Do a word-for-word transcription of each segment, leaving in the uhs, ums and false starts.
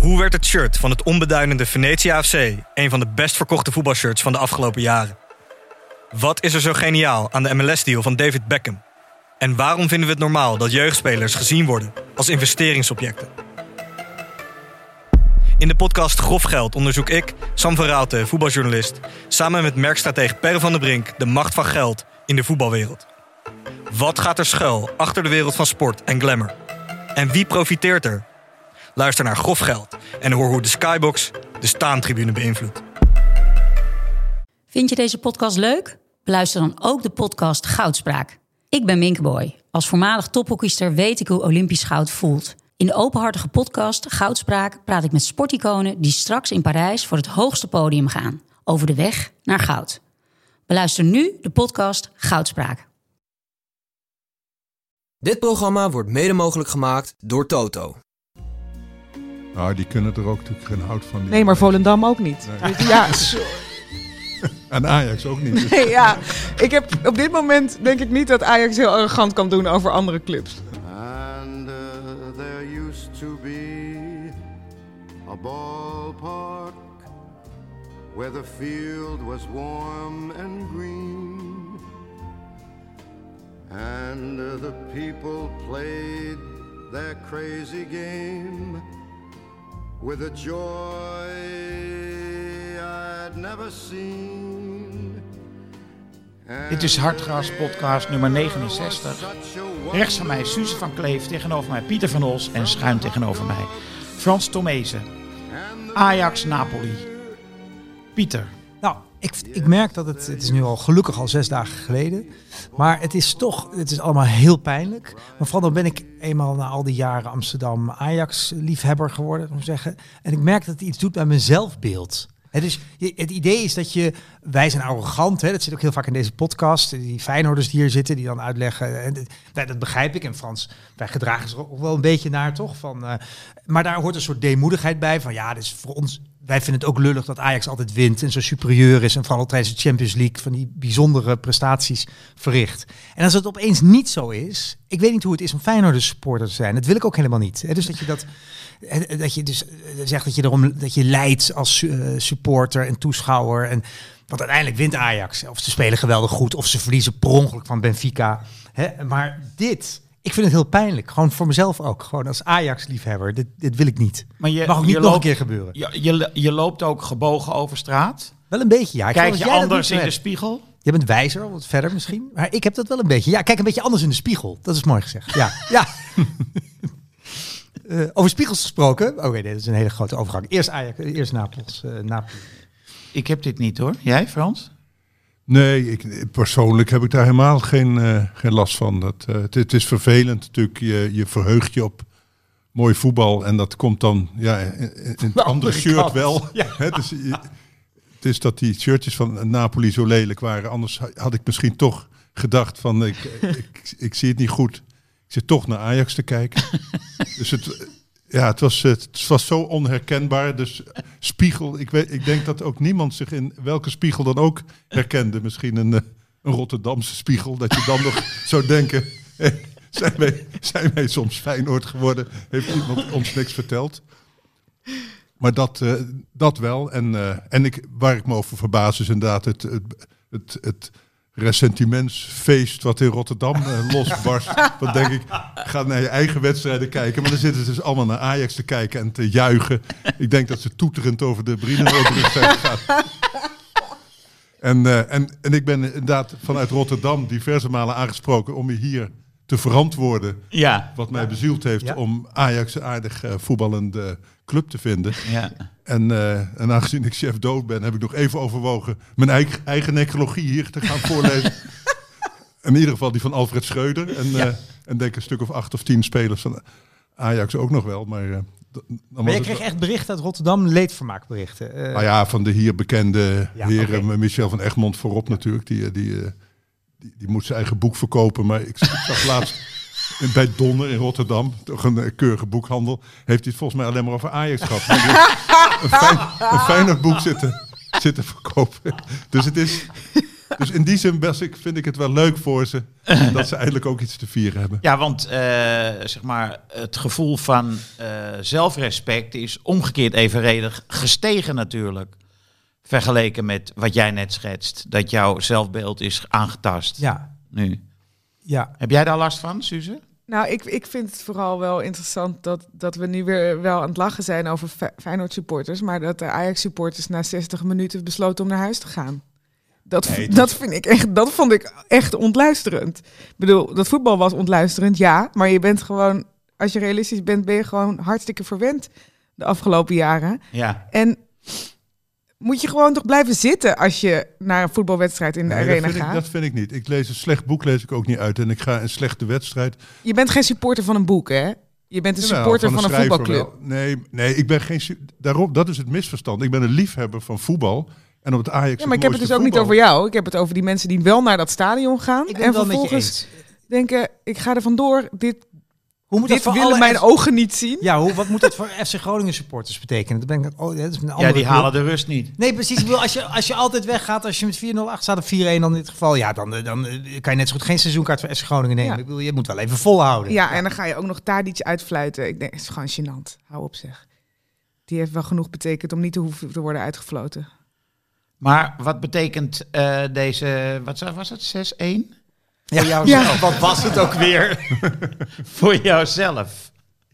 Hoe werd het shirt van het onbeduidende Venetia F C een van de best verkochte voetbalshirts van de afgelopen jaren? Wat is er zo geniaal aan de M L S-deal van David Beckham? En waarom vinden we het normaal dat jeugdspelers gezien worden als investeringsobjecten? In de podcast Grof Geld onderzoek ik, Sam van Raalte, voetbaljournalist, samen met merkstratege Per van der Brink de macht van geld in de voetbalwereld. Wat gaat er schuil achter de wereld van sport en glamour? En wie profiteert er? Luister naar Grof Geld en hoor hoe de Skybox de staantribune beïnvloedt. Vind je deze podcast leuk? Beluister dan ook de podcast Goudspraak. Ik ben Minkeboy. Als voormalig tophockeyster weet ik hoe Olympisch goud voelt. In de openhartige podcast Goudspraak praat ik met sporticonen die straks in Parijs voor het hoogste podium gaan. Over de weg naar goud. Beluister nu de podcast Goudspraak. Dit programma wordt mede mogelijk gemaakt door Toto. Nou, die kunnen er ook natuurlijk geen hout van. Nee, maar Volendam ook niet. Nee. Ja, en Ajax ook niet. nee, ja, ik heb op dit moment denk ik niet dat Ajax heel arrogant kan doen over andere clubs. And uh, there used to be a ballpark where the field was warm and green, and uh, the people played their crazy game with a joy I'd never seen. Dit is Hartgras podcast nummer negenenzestig. Rechts van mij is Suze van Kleef, tegenover mij Pieter van Os en schuin tegenover mij Frans Tomezen. Ajax-Napoli. Pieter. Nou, ik, ik merk dat het, het is nu al gelukkig al zes dagen geleden, maar het is toch, het is allemaal heel pijnlijk. Maar vooral dan ben ik eenmaal na al die jaren Amsterdam Ajax-liefhebber geworden, moet ik zeggen. En ik merk dat het iets doet met mijn zelfbeeld. Het, is, het idee is dat je, wij zijn arrogant, hè, dat zit ook heel vaak in deze podcast, die Feyenoorders die hier zitten, die dan uitleggen, en dat, dat begrijp ik. En Frans, wij gedragen zich ook wel een beetje naar, toch? Van, uh, maar daar hoort een soort deemoedigheid bij, van ja, dus voor ons, wij vinden het ook lullig dat Ajax altijd wint en zo superieur is en vooral tijdens de Champions League van die bijzondere prestaties verricht. En als het opeens niet zo is, ik weet niet hoe het is om Feyenoorders supporter te zijn, dat wil ik ook helemaal niet. Hè? Dus dat je dat... Dat je dus zegt dat je erom dat je lijdt als uh, supporter en toeschouwer. En, want uiteindelijk wint Ajax. Of ze spelen geweldig goed, of ze verliezen per ongeluk van Benfica. Hè? Maar dit, ik vind het heel pijnlijk. Gewoon voor mezelf ook. Gewoon als Ajax-liefhebber. Dit, dit wil ik niet. Maar je, mag ook niet nog loopt, een keer gebeuren. Je, je, je loopt ook gebogen over straat. Wel een beetje, ja. Ik Kijk je anders in de spiegel? Je bent wijzer, wat verder misschien. Maar ik heb dat wel een beetje. Ja, kijk een beetje anders in de spiegel. Dat is mooi gezegd. Ja, ja. Uh, over spiegels gesproken. Oké, okay, dit is een hele grote overgang. Eerst Ajax, eerst Napels. Uh, Napoli. Ik heb dit niet hoor. Jij, Frans? Nee, ik, persoonlijk heb ik daar helemaal geen, uh, geen last van. Dat, uh, het, het is vervelend natuurlijk. Je, je verheugt je op mooi voetbal. En dat komt dan ja, in, in het andere shirt kant. Wel. Ja. He, dus, je, het is dat die shirtjes van Napoli zo lelijk waren. Anders had ik misschien toch gedacht van ik, ik, ik, ik zie het niet goed. Ik zit toch naar Ajax te kijken. Dus het, ja, het, was, het was zo onherkenbaar. Dus spiegel, ik, weet, ik denk dat ook niemand zich in welke spiegel dan ook herkende. Misschien een, een Rotterdamse spiegel. Dat je dan nog zou denken, hey, zijn, wij, zijn wij soms Feyenoord geworden? Heeft iemand ons niks verteld? Maar dat, uh, dat wel. En, uh, en ik, waar ik me over verbaas is inderdaad het... het, het, het ressentimentsfeest wat in Rotterdam uh, losbarst. Dan denk ik, ga naar je eigen wedstrijden kijken. Maar dan zitten ze dus allemaal naar Ajax te kijken en te juichen. Ik denk dat ze toeterend over de Brienenoordbrug zijn gegaan. En, uh, en, en ik ben inderdaad vanuit Rotterdam diverse malen aangesproken om je hier te verantwoorden. Ja. Wat mij bezield heeft ja. om Ajax een aardig uh, voetballende club te vinden. Ja. En, uh, en aangezien ik chef dood ben, heb ik nog even overwogen mijn eigen, eigen necrologie hier te gaan voorlezen. In ieder geval die van Alfred Schreuder. En, ja. uh, en denk een stuk of acht of tien spelers van Ajax ook nog wel. Maar, uh, dan maar je kreeg wel... echt berichten uit Rotterdam, leedvermaakberichten. Uh... Nou ja, van de hier bekende ja, heren, okay. Michel van Egmond voorop natuurlijk. Die, die, uh, die, die moet zijn eigen boek verkopen. Maar ik, ik zag laatst... bij Donner in Rotterdam, toch een uh, keurige boekhandel, heeft hij het volgens mij alleen maar over Ajax gehad. een, fijn, een fijner boek zitten, zitten verkopen. Dus het is, Dus in die zin best, ik, vind ik het wel leuk voor ze dat ze eindelijk ook iets te vieren hebben. Ja, want uh, zeg maar, het gevoel van uh, zelfrespect is omgekeerd evenredig gestegen natuurlijk. Vergeleken met wat jij net schetst. Dat jouw zelfbeeld is aangetast. Ja. Nu. Ja. Heb jij daar last van, Suze? Nou, ik, ik vind het vooral wel interessant dat, dat we nu weer wel aan het lachen zijn over Feyenoord supporters. Maar dat de Ajax supporters na zestig minuten besloten om naar huis te gaan. Dat, Nee, dat, vind ik echt, dat vond ik echt ontluisterend. Ik bedoel, dat voetbal was ontluisterend, ja. Maar je bent gewoon, als je realistisch bent, ben je gewoon hartstikke verwend de afgelopen jaren. Ja. En moet je gewoon toch blijven zitten als je naar een voetbalwedstrijd in de Nee, arena dat vind gaat? Ik, dat vind ik niet. Ik lees een slecht boek, lees ik ook niet uit. En ik ga een slechte wedstrijd. Je bent geen supporter van een boek, hè? Je bent een Jawel, supporter van een, schrijver voetbalclub. wel. Nee, nee, ik ben geen. su- Daarom, dat is het misverstand. Ik ben een liefhebber van voetbal. En op het Ajax. Ja, maar ik heb het dus ook niet over jou. Ik heb het over die mensen die wel naar dat stadion gaan. Ik ben en het wel met je vervolgens eens. denken, ik ga er vandoor. Dit, Hoe moet dit dat voor willen alle mijn F- ogen niet zien. Ja, hoe, wat moet dat voor F C Groningen supporters betekenen? Dat ben ik, oh, dat is een andere Ja, die club. halen de rust niet. Nee, precies. Ik bedoel, als, je, als je altijd weggaat, als je met vier nul achter staat of vier een dan in dit geval, ja, dan, dan, dan kan je net zo goed geen seizoenkaart voor F C Groningen nemen. Ja. Ik bedoel, je moet wel even volhouden. Ja, en dan ga je ook nog Tadic uitfluiten. Ik denk, het is gewoon gênant. Hou op zeg. Die heeft wel genoeg betekend om niet te hoeven te worden uitgefloten. Maar wat betekent uh, deze, wat was het, zes een? Ja. Voor jouzelf. Ja. Wat was het ook weer? Voor jouzelf.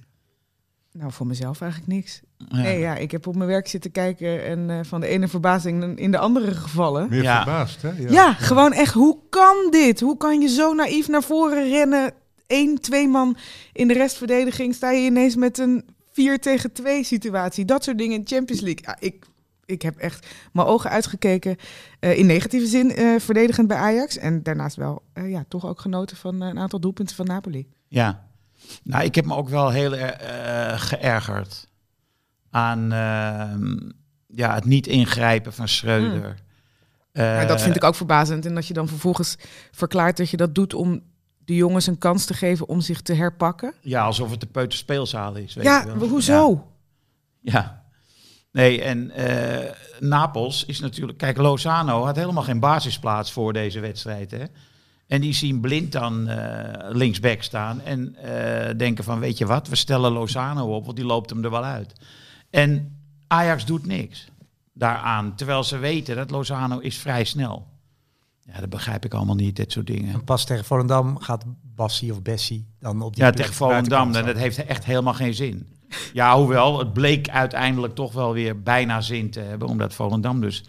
Nou, voor mezelf eigenlijk niks. Ja. Nee, ja, ik heb op mijn werk zitten kijken en uh, van de ene verbazing in de andere gevallen. Meer Ja. verbaasd, hè? Ja. Ja, gewoon echt, hoe kan dit? Hoe kan je zo naïef naar voren rennen? Eén, twee man in de restverdediging. Sta je ineens met een vier tegen twee situatie. Dat soort dingen in de Champions League. Ja, ik, ik heb echt mijn ogen uitgekeken. Uh, in negatieve zin uh, verdedigend bij Ajax. En daarnaast wel uh, ja, toch ook genoten van uh, een aantal doelpunten van Napoli. Ja. Nou, ik heb me ook wel heel uh, geërgerd aan uh, ja, het niet ingrijpen van Schreuder. Hmm. Uh, Ja, dat vind ik ook verbazend. En dat je dan vervolgens verklaart dat je dat doet om de jongens een kans te geven om zich te herpakken. Ja, alsof het de peuterspeelzaal is. Weet Ja, je wel. maar hoezo? Ja. ja. Nee, en uh, Napels is natuurlijk... Kijk, Lozano had helemaal geen basisplaats voor deze wedstrijd, hè. En die zien Blind dan uh, linksback staan en uh, denken van, weet je wat, we stellen Lozano op, want die loopt hem er wel uit. En Ajax doet niks daaraan, terwijl ze weten dat Lozano is vrij snel. Ja, dat begrijp ik allemaal niet, dit soort dingen. En pas tegen Volendam gaat Bassie of Bessie dan op die Ja, plek tegen Volendam, buitenkant en dat staan. heeft echt helemaal geen zin. Ja, hoewel, het bleek uiteindelijk toch wel weer bijna zin te hebben, omdat Volendam dus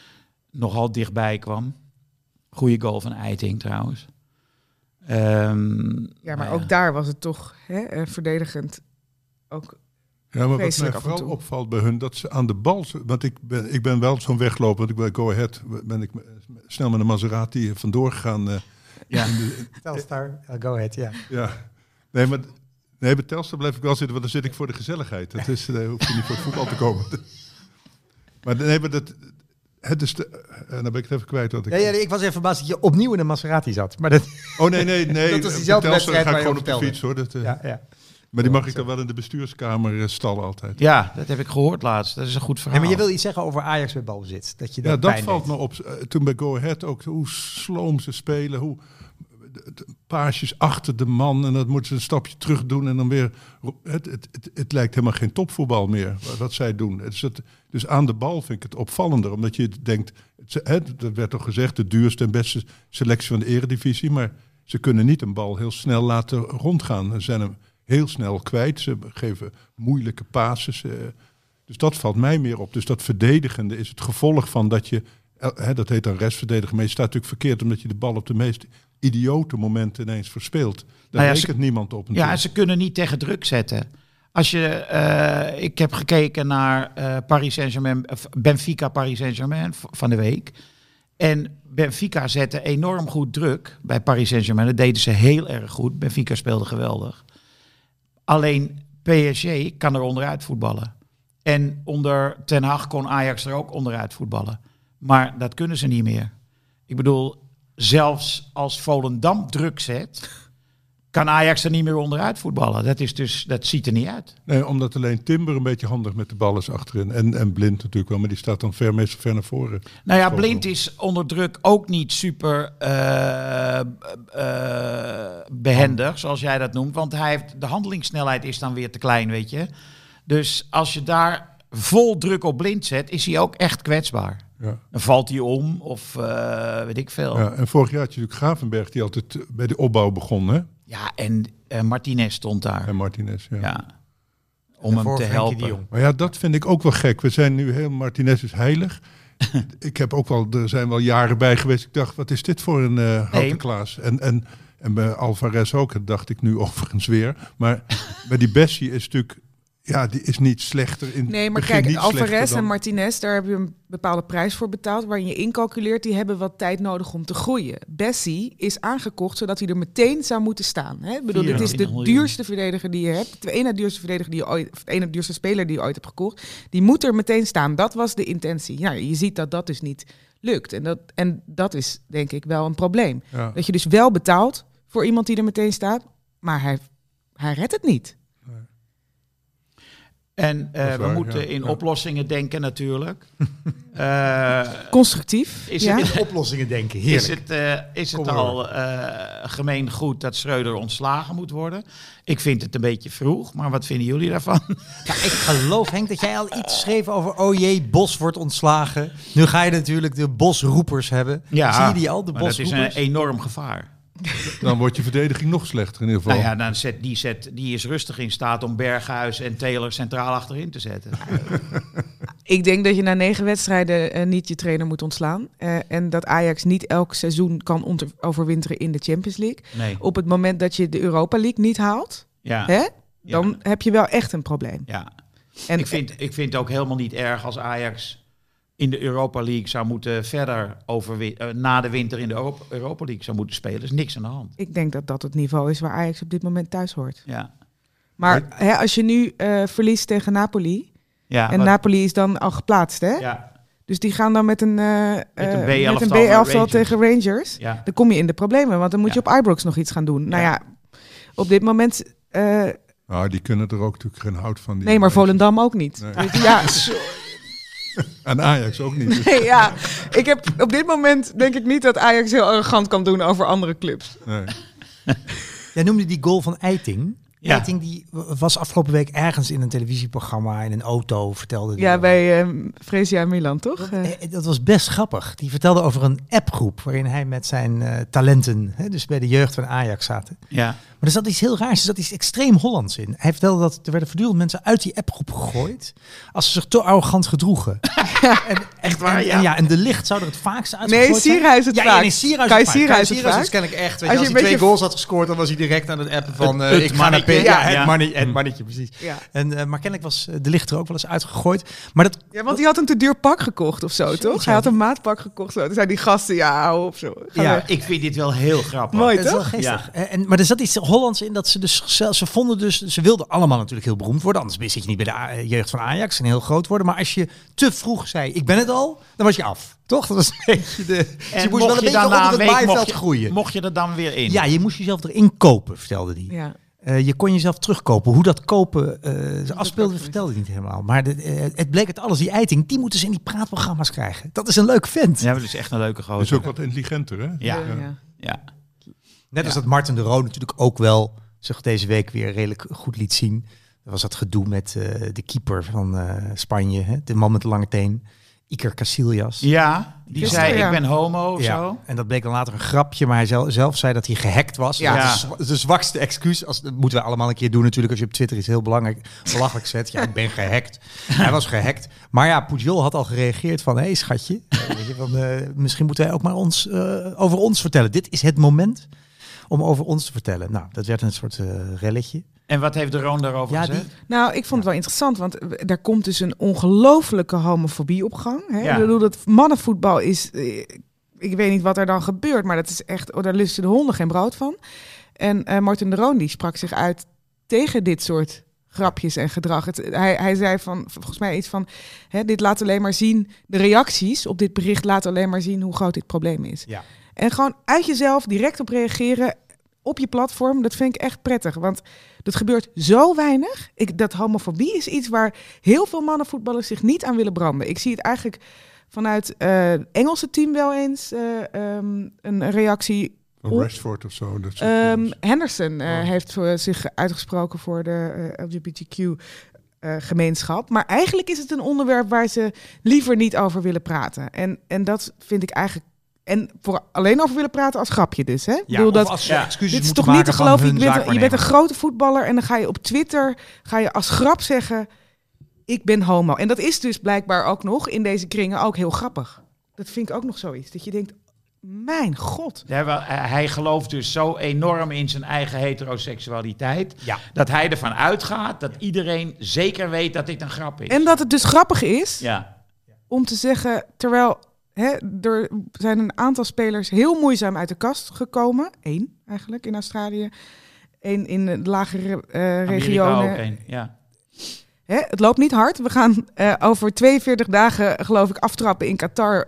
nogal dichtbij kwam. Goeie goal van Eiting trouwens. Um, Ja, maar nou ook daar was het toch hè, uh, verdedigend ook. Ja, maar wat mij Vreselijk af en vooral toe. opvalt bij hun, dat ze aan de bal... Want ik ben, ik ben wel zo'n wegloper, want ik bij Go Ahead ben ik snel met een Maserati vandoor gegaan. Uh, Ja. Telstar, uh, go ahead, ja. ja, nee, maar... Nee, bij Telstar blijf ik wel zitten, want dan zit ik voor de gezelligheid. Dat is, uh, hoef je niet voor het voetbal te komen. Maar nee, maar dat... Het is de, en dan ben ik het even kwijt. Wat ik... Ja, ja, ik was even verbaasd dat je opnieuw in een Maserati zat. Maar dat, Oh nee, nee, nee. Dat was diezelfde Bij Telstar wedstrijd ga waar ik je gewoon op over de vertelde. fiets, hoor. Dat, uh, ja, ja. Maar die mag ik dan wel in de bestuurskamer uh, stallen altijd. Ja, dat heb ik gehoord laatst. Dat is een goed verhaal. Ja, maar je wil iets zeggen over Ajax bij balbezit. Dat je Ja, dat dat pijn valt deed. me op. Uh, toen bij Go Ahead ook, hoe sloom ze spelen, hoe de, de paasjes achter de man en dan moeten ze een stapje terug doen en dan weer... Het, het, het, het lijkt helemaal geen topvoetbal meer, wat, wat zij doen. Het is het, dus aan de bal vind ik het opvallender, omdat je denkt... Het, dat werd toch gezegd, de duurste en beste selectie van de eredivisie, maar ze kunnen niet een bal heel snel laten rondgaan. Ze zijn hem heel snel kwijt, ze geven moeilijke passes. Uh, dus dat valt mij meer op. Dus dat verdedigende is het gevolg van dat je... He, dat heet dan restverdedigen, maar je staat natuurlijk verkeerd omdat je de bal op de meest idiote momenten ineens verspeelt. Daar Nou ja, rekent ze, niemand op. Ja, natuurlijk. en ze kunnen niet tegen druk zetten. Als je, uh, ik heb gekeken naar uh, Paris Saint-Germain, Benfica Paris Saint-Germain van de week. En Benfica zette enorm goed druk bij Paris Saint-Germain. Dat deden ze heel erg goed. Benfica speelde geweldig. Alleen P S G kan er onderuit voetballen. En onder Ten Hag kon Ajax er ook onderuit voetballen. Maar dat kunnen ze niet meer. Ik bedoel, zelfs als Volendam druk zet, kan Ajax er niet meer onderuit voetballen. Dat, is dus, dat ziet er niet uit. Nee, omdat alleen Timber een beetje handig met de bal is achterin. En, en Blind natuurlijk wel, maar die staat dan ver, meestal ver naar voren. Nou ja, Blind is onder druk ook niet super uh, uh, behendig, zoals jij dat noemt. Want hij heeft, de handelingssnelheid is dan weer te klein, weet je. Dus als je daar vol druk op Blind zet, is hij ook echt kwetsbaar. Ja. Dan valt hij om of uh, weet ik veel. Ja, en vorig jaar had je natuurlijk Gravenberg die altijd bij de opbouw begon, hè? Ja, en uh, Martinez stond daar. En Martinez, ja. ja. Om hem te helpen. Maar ja, dat vind ik ook wel gek. We zijn nu heel... Martinez is heilig. Ik heb ook wel... Er zijn wel jaren bij geweest. Ik dacht, wat is dit voor een uh, houten nee. Klaas? En, en, en bij Alvarez ook, dat dacht ik nu overigens weer. Maar bij die Bessie is natuurlijk... Ja, die is niet slechter in Nee, maar kijk, Alvarez dan... en Martinez, daar heb je een bepaalde prijs voor betaald, waarin je incalculeert, die hebben wat tijd nodig om te groeien. Bessie is aangekocht zodat hij er meteen zou moeten staan. Hè? Ik bedoel, dit is de duurste verdediger die je hebt. De ene duurste verdediger die je ooit, of de ene duurste speler die je ooit hebt gekocht. Die moet er meteen staan. Dat was de intentie. Ja, je ziet dat dat dus niet lukt. En dat, en dat is denk ik wel een probleem. Ja. Dat je dus wel betaalt voor iemand die er meteen staat, maar hij, hij redt het niet. En uh, waar, we moeten ja, in ja. oplossingen denken natuurlijk. uh, Constructief. Is ja. het in oplossingen denken, heerlijk. Is het, uh, is het al uh, gemeen goed dat Schreuder ontslagen moet worden? Ik vind het een beetje vroeg, maar wat vinden jullie daarvan? Ja, ik geloof, Henk, dat jij al iets schreef over... oh jee, Bos wordt ontslagen. Nu ga je natuurlijk de Bosroepers hebben. Ja, zie je die al, de Bosroepers? Dat is een enorm gevaar. Dan wordt je verdediging nog slechter in ieder geval. Nou ja, dan zet, die, zet, die is rustig in staat om Berghuis en Taylor centraal achterin te zetten. Ik denk dat je na negen wedstrijden uh, niet je trainer moet ontslaan. Uh, en dat Ajax niet elk seizoen kan onder- overwinteren in de Champions League. Nee. Op het moment dat je de Europa League niet haalt, ja. hè, dan ja. heb je wel echt een probleem. Ja. En, ik, vind, ik vind het ook helemaal niet erg als Ajax in de Europa League zou moeten verder over uh, na de winter in de Europa, Europa League zou moeten spelen. Er is niks aan de hand. Ik denk dat dat het niveau is waar Ajax op dit moment thuis hoort. Ja. Maar hè, als je nu uh, verliest tegen Napoli, ja, en wat... Napoli is dan al geplaatst, hè? Ja. Dus die gaan dan met een, uh, met een B elftal, met een B elftal tegen Rangers. Ja. Dan kom je in de problemen, want dan moet ja. je op Ibrox nog iets gaan doen. Nou ja, ja op dit moment... Uh, nou, die kunnen er ook natuurlijk geen hout van. Die nee, maar Volendam ook niet. Nee. Weet je, ja, en Ajax ook niet. Nee, ja, ik heb op dit moment denk ik niet dat Ajax heel arrogant kan doen over andere clubs. Nee. Jij noemde die goal van Eiting. Ja. Eiting die was afgelopen week ergens in een televisieprogramma in een auto, vertelde die. Ja, bij uh, Fresia Milan, toch? Dat, dat was best grappig. Die vertelde over een appgroep waarin hij met zijn uh, talenten, hè, dus bij de jeugd van Ajax zaten. Ja. Maar er zat iets heel raars, er zat iets extreem Hollands in. Hij vertelde dat er werden voortdurend mensen uit die appgroep gegooid als ze zich te arrogant gedroegen. Ja, en, echt waar, en, ja. En, ja. En de Licht zou er het vaakst uitgegooid nee, Sierhuis het zijn. vaak. Ja, nee, Sierhuis Kai het vaak. Sierhuis Kai het vaak. is kennelijk echt. Weet als je, je, als hij twee beetje... goals had gescoord, dan was hij direct aan het appen van uh, het, ik het ga naar P. Ja, ja, het, ja. money, het mannetje, precies. Ja. En, uh, maar kennelijk was uh, de Licht er ook wel eens uitgegooid. Maar dat, ja, want hij had een te duur pak gekocht of zo, Zoiets, toch? Ja. Hij had een maatpak gekocht. Zo. Toen zei die gasten, ja, hou op zo. Ga ja, weg. ik vind dit wel heel grappig. Mooi, dat is toch? wel geestig. Ja. En, maar er zat iets Hollands in dat ze dus ze vonden dus, ze wilden allemaal natuurlijk heel beroemd worden. Anders zit je niet bij de A- jeugd van Ajax en heel groot worden. Maar als je te vroeg zei, ik ben het al, dan was je af. Toch? Dat was een beetje de... En je moest mocht wel een je beetje dan onder na het een week maaiveld mocht je, groeien. mocht je er dan weer in? Ja, je moest jezelf erin kopen, vertelde hij. Ja. Uh, je kon jezelf terugkopen. Hoe dat kopen uh, ze afspeelde, vertelde hij niet helemaal. Maar de, uh, het bleek het alles. Die Eiting, die moeten ze in die praatprogramma's krijgen. Dat is een leuk vent. Ja, dat is echt een leuke gozer. Is ook wat intelligenter, hè? Ja. Ja, ja. ja. ja. Net als ja. dat Martin de Roo natuurlijk ook wel zich deze week weer redelijk goed liet zien. Dat was dat gedoe met uh, de keeper van uh, Spanje. Hè? De man met de lange teen. Iker Casillas. Ja, die Gisteren, zei ja. ik ben homo of Ja, zo. en dat bleek dan later een grapje, maar hij zelf, zelf zei dat hij gehackt was. Ja. Dat is de, zwa- de zwakste excuus. Als, dat moeten we allemaal een keer doen natuurlijk. Als je op Twitter iets heel belangrijk belachelijk zet. Ja, ik ben gehackt. Hij was gehackt. Maar ja, Pujol had al gereageerd van, hé hey, schatje, weet je, van, uh, misschien moeten wij ook maar ons, uh, over ons vertellen. Dit is het moment om over ons te vertellen. Nou, dat werd een soort uh, relletje. En wat heeft de Roon daarover Ja, gezegd? die, Nou, ik vond het wel interessant, want er komt dus een ongelofelijke homofobie op gang. Hè? Ja. Ik bedoel, dat mannenvoetbal is... eh, Ik weet niet wat er dan gebeurt, maar dat is echt... Oh, daar lusten de honden geen brood van. En uh, Martin de Roon die sprak zich uit tegen dit soort grapjes en gedrag. Het, hij, hij zei van, volgens mij iets van... Hè, dit laat alleen maar zien... De reacties op dit bericht laten alleen maar zien hoe groot dit probleem is. ja. En gewoon uit jezelf direct op reageren... op je platform. Dat vind ik echt prettig, want dat gebeurt zo weinig. Ik, dat homofobie is iets waar heel veel mannenvoetballers zich niet aan willen branden. Ik zie het eigenlijk vanuit uh, het Engelse team wel eens uh, um, een reactie. Van Rashford of zo. Dat um, Henderson uh, oh. heeft uh, zich uitgesproken voor de uh, L G B T Q uh, gemeenschap. Maar eigenlijk is het een onderwerp waar ze liever niet over willen praten. En, en dat vind ik eigenlijk. En voor alleen over willen praten als grapje dus, hè? Ja, bedoel, dat, als ja. excuses dit is toch niet te geloven. Je bent, je bent een grote voetballer en dan ga je op Twitter ga je als grap zeggen: ik ben homo. En dat is dus blijkbaar ook nog in deze kringen ook heel grappig. Dat vind ik ook nog zoiets. Dat je denkt, mijn god. Ja, wel, hij gelooft dus zo enorm in zijn eigen heteroseksualiteit, ja. dat hij ervan uitgaat dat iedereen zeker weet dat dit een grap is. En dat het dus grappig is ja. om te zeggen, terwijl hè, er zijn een aantal spelers heel moeizaam uit de kast gekomen. Eén eigenlijk in Australië. Eén in de lagere uh, regionen. Ook een, ja. Hè, het loopt niet hard. We gaan uh, over tweeënveertig dagen, geloof ik, aftrappen in Qatar,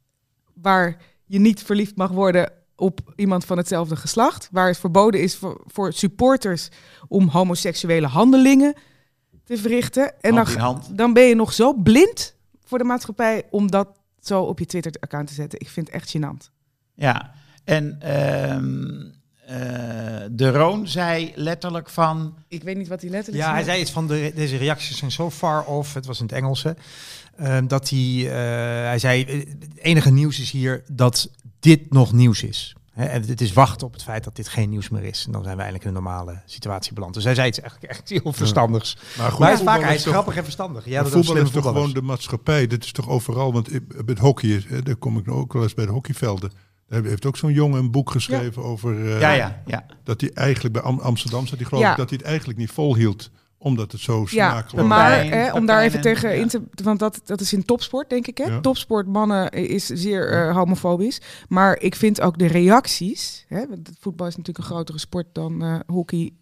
waar je niet verliefd mag worden op iemand van hetzelfde geslacht. Waar het verboden is voor, voor supporters om homoseksuele handelingen te verrichten. En dan, dan ben je nog zo blind voor de maatschappij om dat zo op je Twitter-account te zetten. Ik vind het echt gênant. Ja, en uh, uh, De Roon zei letterlijk van... Ik weet niet wat hij letterlijk Ja, zei. hij zei iets van, de, deze reacties zijn zo far off, het was in het Engelse, uh, dat hij, uh, hij zei, het enige nieuws is hier dat dit nog nieuws is. Hè, en het is wachten op het feit dat dit geen nieuws meer is. En dan zijn we eigenlijk in een normale situatie beland. Dus hij zei iets eigenlijk echt heel verstandigs. Ja. Maar, goed, maar hij is vaak hij is toch, grappig en verstandig. Ja, dat voetbal is toch gewoon de maatschappij. Dit is toch overal, want met hockey, hè, daar kom ik nou ook wel eens bij de hockeyvelden. Daar heeft ook zo'n jongen een boek geschreven ja. over uh, ja, ja, ja. dat hij eigenlijk bij Am- Amsterdam zat. Die geloof ja. ik dat hij het eigenlijk niet volhield. Omdat het zo smakelijk ja, maar hè, om daar even tegen ja. in te... Want dat, dat is in topsport, denk ik. Hè? Ja. Topsport, mannen is zeer uh, homofobisch. Maar ik vind ook de reacties... Hè, want voetbal is natuurlijk een grotere sport dan uh, hockey.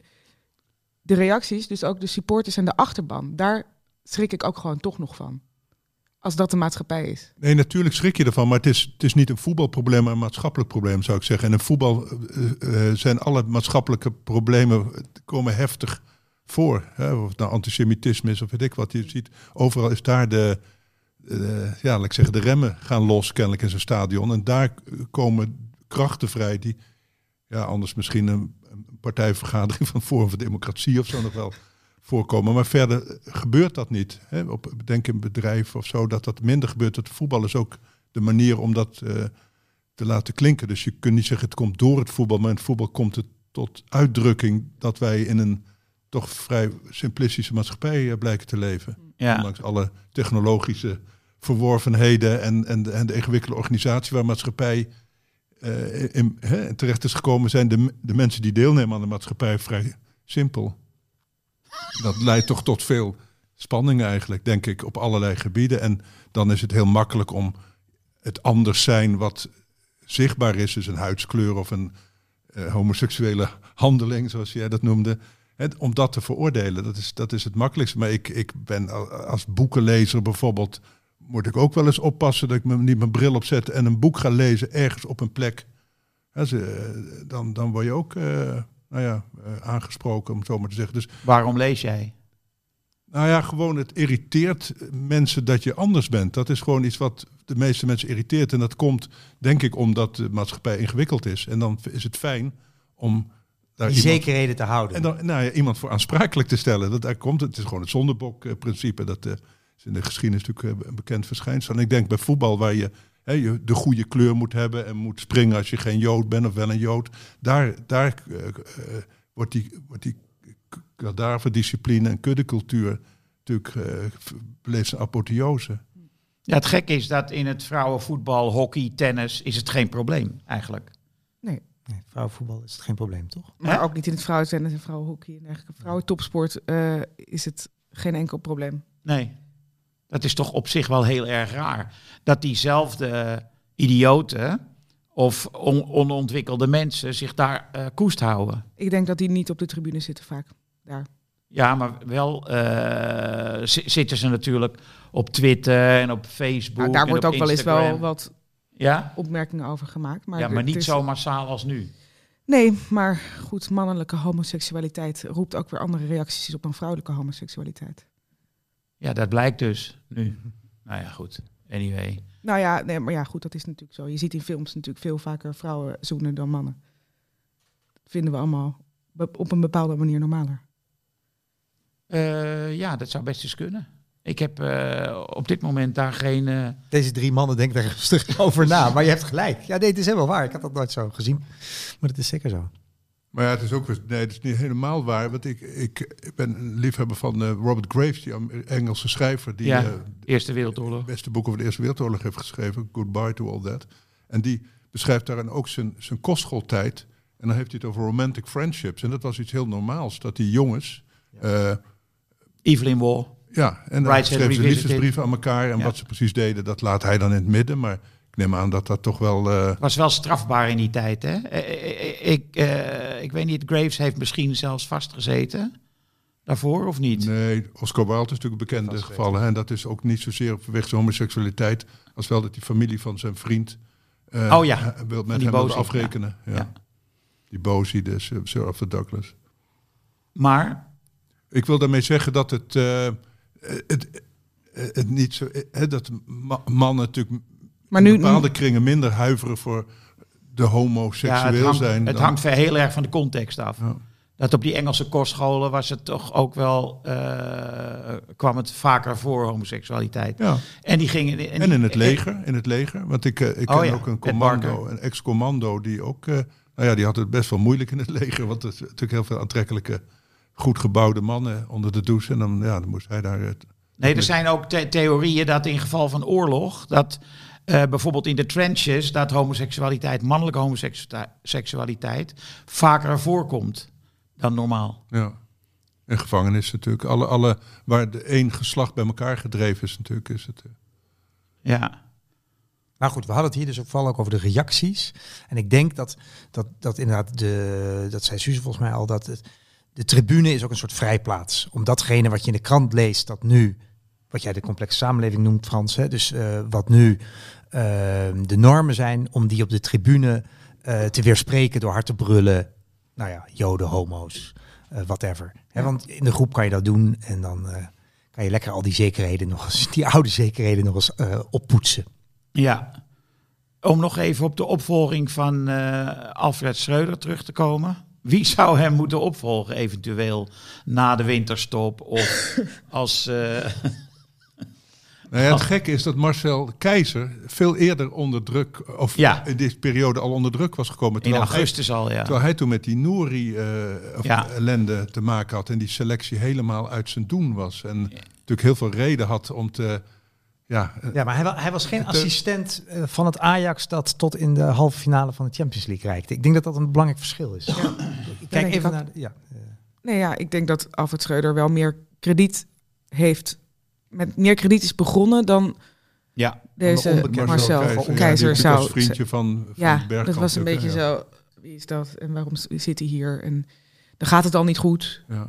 De reacties, dus ook de supporters en de achterban. Daar schrik ik ook gewoon toch nog van. Als dat de maatschappij is. Nee, natuurlijk schrik je ervan. Maar het is, het is niet een voetbalprobleem, maar een maatschappelijk probleem, zou ik zeggen. En in voetbal uh, uh, zijn alle maatschappelijke problemen komen heftig voor. Hè? Of het nou antisemitisme is of weet ik wat. Je ziet, overal is daar de, uh, ja, laat ik zeggen, de remmen gaan los kennelijk in zo'n stadion. En daar komen krachten vrij die, ja, anders misschien een, een partijvergadering van Forum voor Democratie of zo nog wel voorkomen. Maar verder gebeurt dat niet. Hè? Op, denk in bedrijven of zo, dat dat minder gebeurt. Het voetbal is ook de manier om dat uh, te laten klinken. Dus je kunt niet zeggen het komt door het voetbal, maar in het voetbal komt het tot uitdrukking dat wij in een toch vrij simplistische maatschappij uh, blijken te leven. Ja. Ondanks alle technologische verworvenheden en, en, en de ingewikkelde organisatie waar maatschappij uh, in, hè, terecht is gekomen, zijn de, de mensen die deelnemen aan de maatschappij vrij simpel. Dat leidt toch tot veel spanningen eigenlijk, denk ik, op allerlei gebieden. En dan is het heel makkelijk om het anders zijn wat zichtbaar is, dus een huidskleur of een uh, homoseksuele handeling, zoals jij dat noemde, hè, om dat te veroordelen. Dat is, dat is het makkelijkste. Maar ik, ik ben als boekenlezer bijvoorbeeld, moet ik ook wel eens oppassen dat ik me niet mijn bril opzet en een boek ga lezen ergens op een plek. Hè, ze, dan, dan word je ook... Uh, Nou ja, uh, aangesproken, om het zo maar te zeggen. Dus, waarom lees jij? Nou ja, gewoon het irriteert mensen dat je anders bent. Dat is gewoon iets wat de meeste mensen irriteert. En dat komt, denk ik, omdat de maatschappij ingewikkeld is. En dan is het fijn om daar die iemand, zekerheden te houden. En dan nou ja, iemand voor aansprakelijk te stellen. Dat daar komt, het is gewoon het zondebok-principe. Dat uh, is in de geschiedenis natuurlijk uh, een bekend verschijnsel. En ik denk bij voetbal, waar je He, je de goede kleur moet hebben en moet springen als je geen Jood bent of wel een Jood. Daar, daar uh, uh, wordt die, wordt die kadaverdiscipline en kuddecultuur natuurlijk uh, beleeft zijn apotheose. Ja, het gekke is dat in het vrouwenvoetbal, hockey, tennis is het geen probleem eigenlijk. Nee. Nee, vrouwenvoetbal is het geen probleem, toch? Maar He? ook niet in het vrouwentennis en vrouwenhockey. En eigenlijk vrouwentopsport uh, is het geen enkel probleem. Nee. Dat is toch op zich wel heel erg raar. Dat diezelfde idioten of on- onontwikkelde mensen zich daar uh, koest houden. Ik denk dat die niet op de tribune zitten vaak. Daar. Ja, maar wel uh, z- zitten ze natuurlijk op Twitter en op Facebook. Nou, daar en wordt op ook wel eens wel wat ja? opmerkingen over gemaakt. Maar ja, maar niet is... zo massaal als nu. Nee, maar goed, mannelijke homoseksualiteit roept ook weer andere reacties op dan vrouwelijke homoseksualiteit. Ja, dat blijkt dus nu. Nou ja, goed. Anyway. Nou ja, nee, maar ja, goed, dat is natuurlijk zo. Je ziet in films natuurlijk veel vaker vrouwen zoenen dan mannen. Dat vinden we allemaal op een bepaalde manier normaler. Uh, ja, dat zou best eens kunnen. Ik heb uh, op dit moment daar geen... Uh... Deze drie mannen denken daar rustig over na. Maar je hebt gelijk. Ja, nee, het is helemaal waar. Ik had dat nooit zo gezien. Maar het is zeker zo. Maar ja, het is ook nee, het is niet helemaal waar. Want ik, ik, ik ben een liefhebber van uh, Robert Graves, die Engelse schrijver. Die ja, uh, Eerste Wereldoorlog. Het beste boek over de Eerste Wereldoorlog heeft geschreven. Goodbye to all that. En die beschrijft daarin ook zijn, zijn kostschooltijd. En dan heeft hij het over romantic friendships. En dat was iets heel normaals. Dat die jongens... Uh, Evelyn Waugh. Ja, en dan schreven ze liefdesbrieven aan elkaar. En ja. wat ze precies deden, dat laat hij dan in het midden. Maar ik neem aan dat dat toch wel... Uh... was wel strafbaar in die tijd, hè? Ik, uh, ik weet niet, Graves heeft misschien zelfs vastgezeten. Daarvoor, of niet? Nee, Oscar Wilde is natuurlijk een bekende gevallen. Hè? En dat is ook niet zozeer vanwege zijn homoseksualiteit... als wel dat die familie van zijn vriend... Uh, oh ja, wil met hem wilde afrekenen. Ja. Ja. Ja. Die Bosie, dus Sir Arthur Douglas. Maar... Ik wil daarmee zeggen dat het, uh, het, het niet zo... Uh, dat ma- mannen natuurlijk maar nu, in bepaalde nu... kringen minder huiveren voor de homoseksueel ja, het hangt, zijn. Het dan... hangt heel erg van de context af. Ja. Dat op die Engelse kostscholen was het toch ook wel... Uh, kwam het vaker voor, homoseksualiteit. Ja. En die gingen... En, en in het leger, in het leger. Want ik, uh, ik ken oh ja, ook een commando, een ex-commando die ook... Uh, nou ja, die had het best wel moeilijk in het leger. Want er is natuurlijk heel veel aantrekkelijke... goed gebouwde mannen onder de douche. En dan, ja, dan moest hij daar... Het, nee, er zijn ook the- theorieën dat in geval van oorlog... dat uh, bijvoorbeeld in de trenches... dat homoseksualiteit, mannelijke homoseksualiteit... vaker voorkomt dan normaal. Ja, in gevangenissen natuurlijk. Alle, alle, waar de één geslacht bij elkaar gedreven is natuurlijk... is het. Uh... Ja. Nou goed, we hadden het hier dus ook vooral ook over de reacties. En ik denk dat, dat, dat inderdaad... de dat zei Suze volgens mij al... dat het, de tribune is ook een soort vrijplaats. Om datgene wat je in de krant leest, dat nu, wat jij de complexe samenleving noemt, Frans, hè, dus uh, wat nu uh, de normen zijn, om die op de tribune uh, te weerspreken door hard te brullen. Nou ja, joden, homo's, uh, whatever. Hè, want in de groep kan je dat doen en dan uh, kan je lekker al die zekerheden nog eens, die oude zekerheden nog eens uh, oppoetsen. Ja, om nog even op de opvolging van uh, Alfred Schreuder terug te komen. Wie zou hem moeten opvolgen, eventueel na de winterstop of als... Uh... Nou ja, het gekke is dat Marcel Keizer veel eerder onder druk, of ja. in deze periode al onder druk was gekomen. In augustus hij, al, ja. Terwijl hij toen met die Nouri-ellende uh, ja. te maken had en die selectie helemaal uit zijn doen was. En ja. natuurlijk heel veel reden had om te... Ja, ja, maar hij, hij was geen assistent uh, van het Ajax dat tot in de halve finale van de Champions League reikte. Ik denk dat dat een belangrijk verschil is. Ja. Kijk even dat, naar... De, ja. Nee, ja, ik denk dat Alfred Schreuder wel meer krediet heeft... met meer krediet is begonnen dan ja, deze Marcel, Marcel Keizer, Keizer ja, zou... als vriendje van, van ja, dat was een beetje ja. zo... Wie is dat en waarom zit hij hier? En dan gaat het al niet goed. Ja.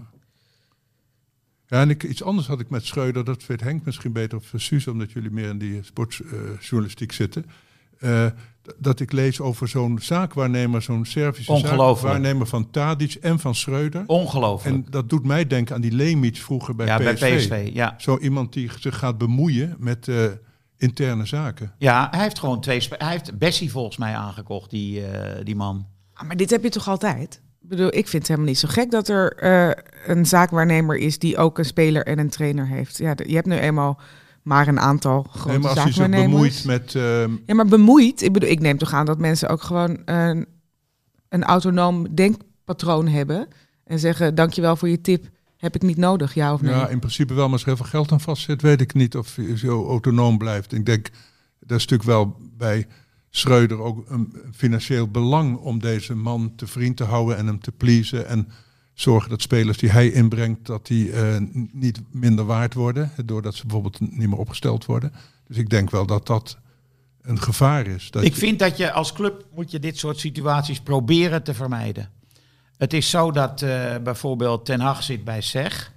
Ja, en ik, iets anders had ik met Schreuder, dat weet Henk misschien beter of Suze, omdat jullie meer in die sportjournalistiek uh, zitten. Uh, d- dat ik lees over zo'n zaakwaarnemer, zo'n Servische zaakwaarnemer van Tadic en van Schreuder. Ongelooflijk. En dat doet mij denken aan die Leemic vroeger bij ja, P S V. Bij P S V ja. Zo iemand die zich gaat bemoeien met uh, interne zaken. Ja, hij heeft gewoon twee... Spe- hij heeft Bessie volgens mij aangekocht, die, uh, die man. Ah, maar dit heb je toch altijd? Ik bedoel, ik vind het helemaal niet zo gek dat er uh, een zaakwaarnemer is die ook een speler en een trainer heeft. Ja, de, je hebt nu eenmaal maar een aantal grote nee, maar als zaakwaarnemers. Bemoeid met, uh... Ja, maar bemoeid. Ik bedoel, ik neem toch aan dat mensen ook gewoon een, een autonoom denkpatroon hebben en zeggen: dankjewel voor je tip. Heb ik niet nodig, ja of nee? Ja, in principe wel, maar als er heel veel geld aan vastzit, weet ik niet of je zo autonoom blijft. Ik denk, dat is natuurlijk wel bij Schreuder ook een financieel belang om deze man te vriend te houden en hem te pleasen en zorgen dat spelers die hij inbrengt, dat die uh, niet minder waard worden, doordat ze bijvoorbeeld niet meer opgesteld worden. Dus ik denk wel dat dat een gevaar is. Dat ik je... vind dat je als club moet je dit soort situaties proberen te vermijden. Het is zo dat uh, bijvoorbeeld Ten Hag zit bij S E G,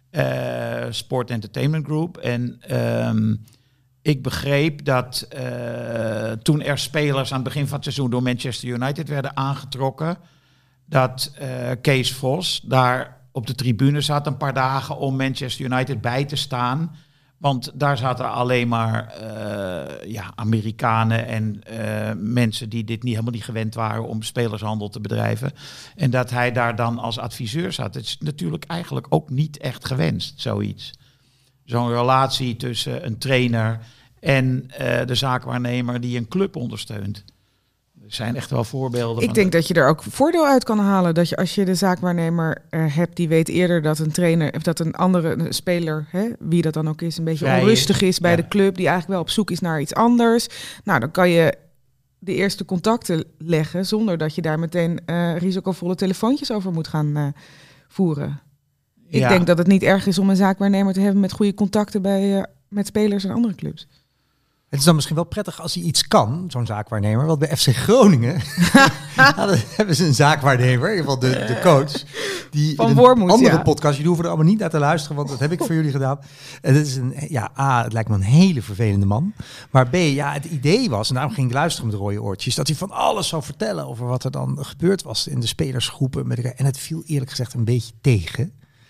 uh, Sport Entertainment Group, en um, ik begreep dat uh, toen er spelers aan het begin van het seizoen door Manchester United werden aangetrokken, dat uh, Kees Vos daar op de tribune zat een paar dagen om Manchester United bij te staan. Want daar zaten alleen maar uh, ja, Amerikanen en uh, mensen die dit niet helemaal niet gewend waren om spelershandel te bedrijven. En dat hij daar dan als adviseur zat. Het is natuurlijk eigenlijk ook niet echt gewenst, zoiets. Zo'n relatie tussen een trainer en uh, de zaakwaarnemer die een club ondersteunt. Er zijn echt wel voorbeelden. Ik van denk de... dat je er ook voordeel uit kan halen. Dat je als je de zaakwaarnemer uh, hebt, die weet eerder dat een trainer of dat een andere een speler, hè, wie dat dan ook is, een beetje Vrij onrustig is, is bij ja. de club, die eigenlijk wel op zoek is naar iets anders. Nou, dan kan je de eerste contacten leggen zonder dat je daar meteen uh, risicovolle telefoontjes over moet gaan uh, voeren. Ik Ja. denk dat het niet erg is om een zaakwaarnemer te hebben met goede contacten bij uh, met spelers en andere clubs. Het is dan misschien wel prettig als hij iets kan, zo'n zaakwaarnemer. Want bij F C Groningen hadden, hebben ze een zaakwaarnemer, in ieder geval de, de coach. Die Van in een Wormoed, andere ja. podcast, jullie hoeven er allemaal niet naar te luisteren, want dat heb ik voor jullie gedaan. En het is een, ja, A, het lijkt me een hele vervelende man. Maar B, ja, het idee was, en daarom ging ik luisteren met rode oortjes, dat hij van alles zou vertellen over wat er dan gebeurd was in de spelersgroepen. Met elkaar. En het viel eerlijk gezegd een beetje tegen.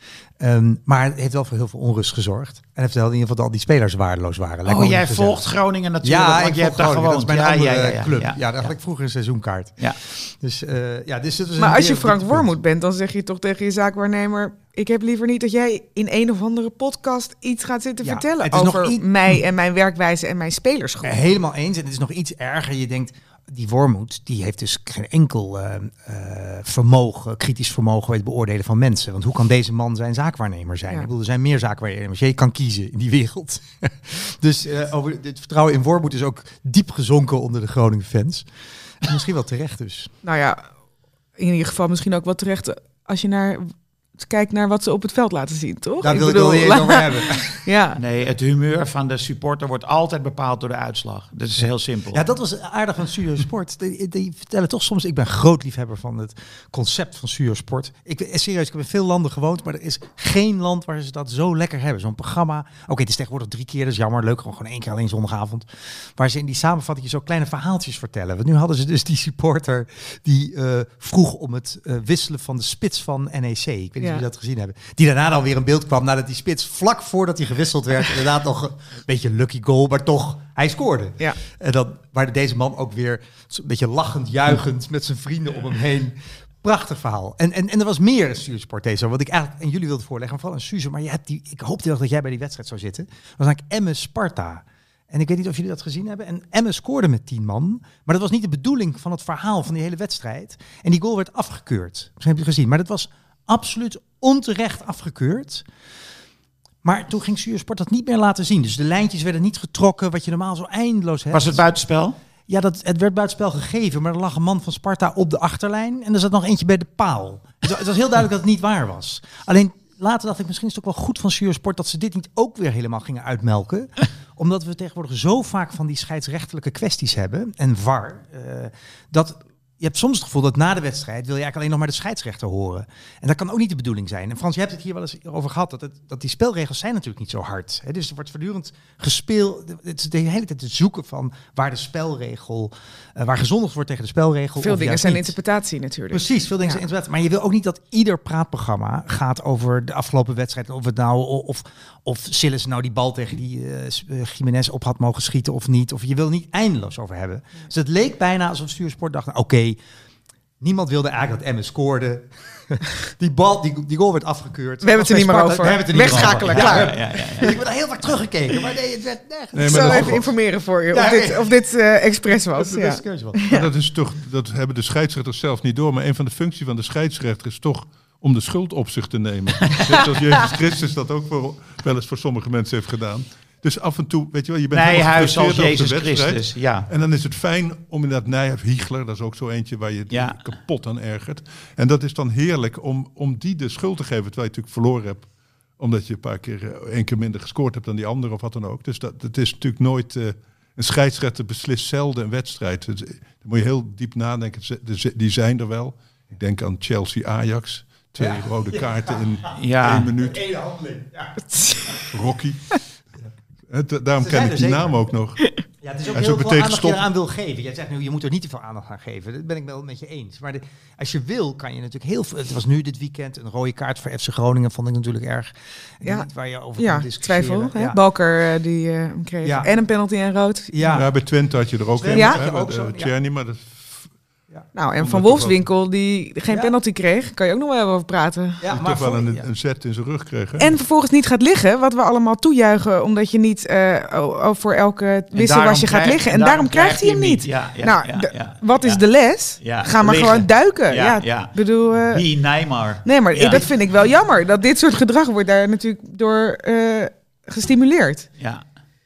Um, maar het heeft wel voor heel veel onrust gezorgd. En hij vertelde in ieder geval dat al die spelers waardeloos waren. Lijkt me Oh, jij gezellig. volgt Groningen natuurlijk, Ja, want ik je hebt daar Groningen. gewoond. Dat is mijn ja, andere ja, ja, ja, club. Ja, Ja, daar had ik vroeger een seizoenkaart. Ja. Dus, uh, ja, dus het was Maar een als je weer- Frank dit Wormoed punt. bent, dan zeg je toch tegen je zaakwaarnemer: ik heb liever niet dat jij in een of andere podcast iets gaat zitten Ja, vertellen het is nog over i- mij en mijn werkwijze en mijn spelersgroep. Eh, Helemaal eens. En het is nog iets erger. Je denkt, die Wormoed, die heeft dus geen enkel uh, uh, vermogen, kritisch vermogen bij het beoordelen van mensen. Want hoe kan deze man zijn zaakwaarnemer zijn? Ja. Ik bedoel, er zijn meer zaakwaarnemers. Je kan kiezen in die wereld. Dus uh, over het vertrouwen in Wormoed is ook diep gezonken onder de Groningen fans. En misschien wel terecht dus. Nou ja, in ieder geval misschien ook wel terecht als je naar kijkt naar wat ze op het veld laten zien, toch? Daar wil ik wel eens over hebben. Ja. Nee, het humeur van de supporter wordt altijd bepaald door de uitslag. Dat is heel simpel. Ja, dat was aardig van Studio Sport. Die, die vertellen toch soms, ik ben groot liefhebber van het concept van Studio Sport. Ik ben serieus, ik heb in veel landen gewoond, maar er is geen land waar ze dat zo lekker hebben. Zo'n programma. Oké, okay, het is tegenwoordig drie keer, dat is jammer. Leuk, gewoon één keer alleen zondagavond. Waar ze in die samenvatting zo kleine verhaaltjes vertellen. Want nu hadden ze dus die supporter die uh, vroeg om het uh, wisselen van de spits van N E C. Ik weet niet Ja. of jullie dat gezien hebben. Die daarna dan weer in beeld kwam nadat die spits vlak voordat hij gewisseld werd, inderdaad nog een beetje lucky goal, maar toch, hij scoorde. Ja. En dan waar deze man ook weer een beetje lachend, juichend met zijn vrienden om hem heen. Prachtig verhaal. En, en, en er was meer in Studio Sport deze, wat ik eigenlijk en jullie wilde voorleggen, vooral aan Suze, maar je hebt die, ik hoopte wel dat jij bij die wedstrijd zou zitten. Dat was eigenlijk Emmen Sparta. En ik weet niet of jullie dat gezien hebben. En Emmen scoorde met tien man. Maar dat was niet de bedoeling van het verhaal van die hele wedstrijd. En die goal werd afgekeurd. Misschien heb je het gezien. Maar dat was absoluut onterecht afgekeurd. Maar toen ging Studio Sport dat niet meer laten zien. Dus de lijntjes werden niet getrokken, wat je normaal zo eindeloos hebt. Was het buitenspel? Ja, dat, het werd buitenspel gegeven, maar er lag een man van Sparta op de achterlijn en er zat nog eentje bij de paal. Dus het was heel duidelijk dat het niet waar was. Alleen later dacht ik, misschien is het ook wel goed van Studio Sport dat ze dit niet ook weer helemaal gingen uitmelken. Omdat we tegenwoordig zo vaak van die scheidsrechtelijke kwesties hebben en V A R, uh, dat je hebt soms het gevoel dat na de wedstrijd wil je eigenlijk alleen nog maar de scheidsrechter horen. En dat kan ook niet de bedoeling zijn. En Frans, je hebt het hier wel eens over gehad, dat, het, dat die spelregels zijn natuurlijk niet zo hard. Hè? Dus er wordt voortdurend gespeeld. Het is de hele tijd het zoeken van waar de spelregel, uh, waar gezondigd wordt tegen de spelregel. Veel of dingen juist zijn niet. interpretatie natuurlijk. Precies, veel dingen Ja. zijn interpretatie. Maar je wil ook niet dat ieder praatprogramma gaat over de afgelopen wedstrijd. Of het nou, of, of Sillis nou die bal tegen die uh, Jiménez op had mogen schieten of niet. Of je wil niet eindeloos over hebben. Dus het leek bijna alsof Studio Sport dacht, nou, oké, okay, niemand wilde eigenlijk dat Emmen scoorde. die, bal, die, die goal werd afgekeurd. We hebben het er niet meer Sparta, over. we hebben het er niet meer Wegschakelen, over. klaar. Ja, ja, ja, ja. Dus ik ben daar heel vaak teruggekeken, maar nee, het werd nergens. Nee, Ik maar zal dat- even informeren voor je Ja, of dit, nee. of dit uh, expres was. Dat is de Ja. beste keuze wel. Maar dat is toch, dat hebben de scheidsrechters zelf niet door. Maar een van de functies van de scheidsrechter is toch om de schuld op zich te nemen. Net als Jezus Christus dat ook voor, wel eens voor sommige mensen heeft gedaan. Dus af en toe, weet je wel, je bent helemaal Nijhuis als gefrustreerd over de Jezus wedstrijd. Christus, ja. En dan is het fijn om inderdaad Nijhuis, Hiegler, dat is ook zo eentje waar je Ja. kapot aan ergert. En dat is dan heerlijk om, om die de schuld te geven, terwijl je natuurlijk verloren hebt. Omdat je een paar keer, uh, één keer minder gescoord hebt dan die andere of wat dan ook. Dus dat, dat is natuurlijk nooit, uh, een scheidsrechter beslist zelden een wedstrijd. Dus, uh, dan moet je heel diep nadenken, Ze- die zijn er wel. Ik denk aan Chelsea-Ajax. Twee Ja. rode kaarten in Ja. één minuut. Eén handeling. Ja. Rocky. Het, daarom Ze ken zijn ik er die zeker. naam ook nog. Ja, het is ook Hij is heel ook veel meteen aandacht die je gestopt. eraan wil geven. Jij zegt nu, je moet er niet te veel aandacht aan geven. Dat ben ik wel met je eens. Maar de, als je wil, kan je natuurlijk heel veel... Het was nu dit weekend een rode kaart voor F C Groningen, vond ik natuurlijk erg. Ja. Niet waar je over Ja, kan discussiëren. twijfel. Hè? Ja. Balker uh, die uh, hem kreeg. Ja. En een penalty en rood. Ja. Ja, bij Twente had je er ook Twente een. had hè, je ook met, zo, eh, ja. Tjerni, maar dat... Nou, en Omdat Van toch Wolfswinkel die geen Ja. penalty kreeg, kan je ook nog wel even over praten. Ja, die maar toch wel voor- een, ja. een zet in zijn rug kreeg. Hè? En vervolgens niet gaat liggen, wat we allemaal toejuichen, omdat je niet uh, oh, oh, voor elke wisselwasje gaat liggen. En, daarom krijgt hij hem niet. Ja, ja, nou, ja, d- ja, wat is ja. de les? Ja, Ga maar liggen. gewoon duiken. Ja, Ja, ja. ik bedoel... uh, Wie Neymar. nee, maar Ja. dat vind ik wel jammer. Dat dit soort gedrag wordt daar natuurlijk door uh, gestimuleerd. Ja.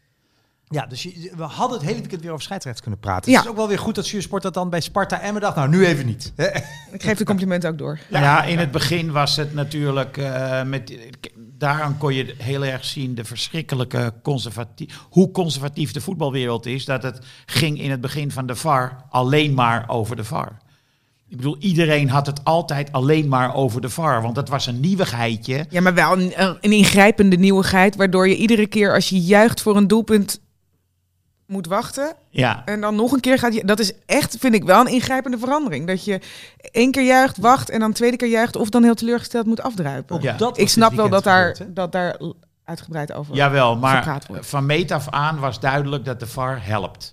Ja, dus je, we hadden het hele weekend weer over scheidsrechts kunnen praten. Ja. Het is ook wel weer goed dat Zuursport dat dan bij Sparta en we dachten, nou, nu even niet. Ik geef de complimenten ook door. Ja. ja, in het begin was het natuurlijk... Uh, met, daarom kon je heel erg zien de verschrikkelijke conservatief... hoe conservatief de voetbalwereld is. Dat het ging in het begin van de V A R alleen maar over de V A R. Ik bedoel, iedereen had het altijd alleen maar over de V A R. Want dat was een nieuwigheidje. Ja, maar wel een, een ingrijpende nieuwigheid, waardoor je iedere keer als je juicht voor een doelpunt moet wachten. Ja. En dan nog een keer gaat je... Dat is echt, vind ik, wel een ingrijpende verandering. Dat je één keer juicht, wacht en dan tweede keer juicht of dan heel teleurgesteld moet afdruipen. Ook Ja. dat was Ik snap dit wel dat weekend daar, gebeurd, hè? dat daar uitgebreid over Jawel, maar gepraat wordt. van meet af aan was duidelijk dat de V A R helpt.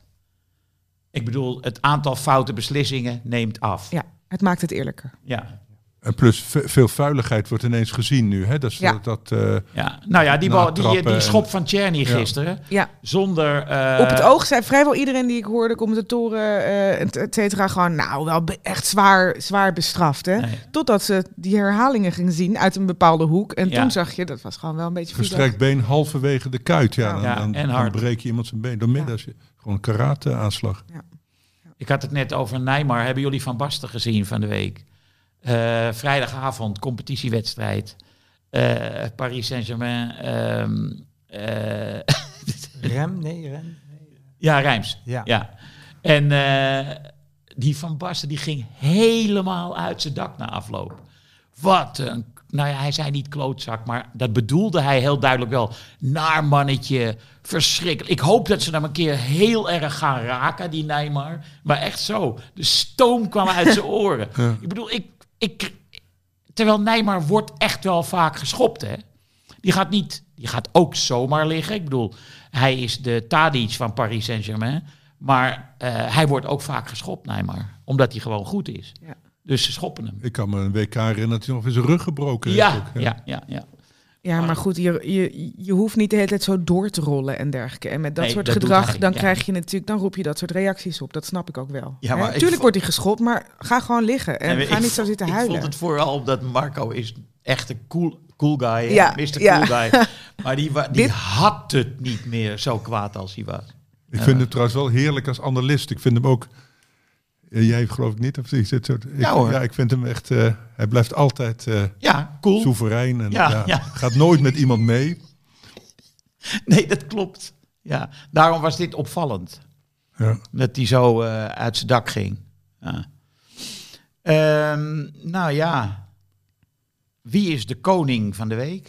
Ik bedoel, het aantal foute beslissingen neemt af. Ja, het maakt het eerlijker. Ja. En plus ve- veel vuiligheid wordt ineens gezien nu. Hè? Dat is Ja. dat, dat, uh, Ja. Nou ja, die, bal, die, Natrappen die schop en- van Tjerni Ja. gisteren. Ja. Zonder... uh, Op het oog zei vrijwel iedereen die ik hoorde, commentatoren, uh, et cetera, gewoon nou wel be- echt zwaar, zwaar bestraft. Hè? Nee. Totdat ze die herhalingen gingen zien uit een bepaalde hoek. En Ja. toen zag je, dat was gewoon wel een beetje gestrekt been halverwege de kuit. Ja, dan, Ja, dan, en dan hard. breek je iemand zijn been. Door midden, als je, gewoon een karate-aanslag. Ik had het net over Neymar. Hebben jullie Van Basten gezien van de week? Uh, vrijdagavond, competitiewedstrijd. Uh, Paris Saint-Germain. Um, uh, Rem? Nee, Rem? ja, Rijms. Ja. Ja. En uh, die Van Basten die ging helemaal uit zijn dak na afloop. Wat een... Nou ja, hij zei niet klootzak, maar dat bedoelde hij heel duidelijk wel. Naar mannetje, verschrikkelijk. Ik hoop dat ze hem een keer heel erg gaan raken, die Neymar. Maar echt zo. De stoom kwam uit zijn oren. Ja. Ik bedoel, ik, ik, terwijl Neymar wordt echt wel vaak geschopt, hè. Die gaat niet, die gaat ook zomaar liggen. Ik bedoel, hij is de Tadic van Paris Saint-Germain. Maar uh, hij wordt ook vaak geschopt, Neymar. Omdat hij gewoon goed is. Ja. Dus ze schoppen hem. Ik kan me een W K herinneren dat hij nog in zijn rug gebroken ja, heeft. Ook, ja, ja, ja. Ja, maar goed, je, je, je hoeft niet de hele tijd zo door te rollen en dergelijke. En met dat nee, soort dat gedrag, hij, dan ja. krijg je natuurlijk, dan roep je dat soort reacties op. Dat snap ik ook wel. Ja, maar Tuurlijk ik, wordt hij geschopt, maar ga gewoon liggen en nee, ga ik, niet zo zitten ik huilen. Ik vond het vooral omdat Marco is echt een cool, cool guy, ja, mister Ja. Cool Guy. Maar die, die Dit... had het niet meer zo kwaad als hij was. Ik vind uh, hem trouwens wel heerlijk als analist. Ik vind hem ook... Jij geloof ik niet, of je zit zo. Ik, ja, hoor. ja, ik vind hem echt. Uh, hij blijft altijd uh, ja, cool. soeverein en ja, ja, ja. gaat nooit met iemand mee. Nee, dat klopt. Ja, daarom was dit opvallend. Ja. Dat hij zo uh, uit zijn dak ging. Ja. Um, nou ja, wie is de koning van de week?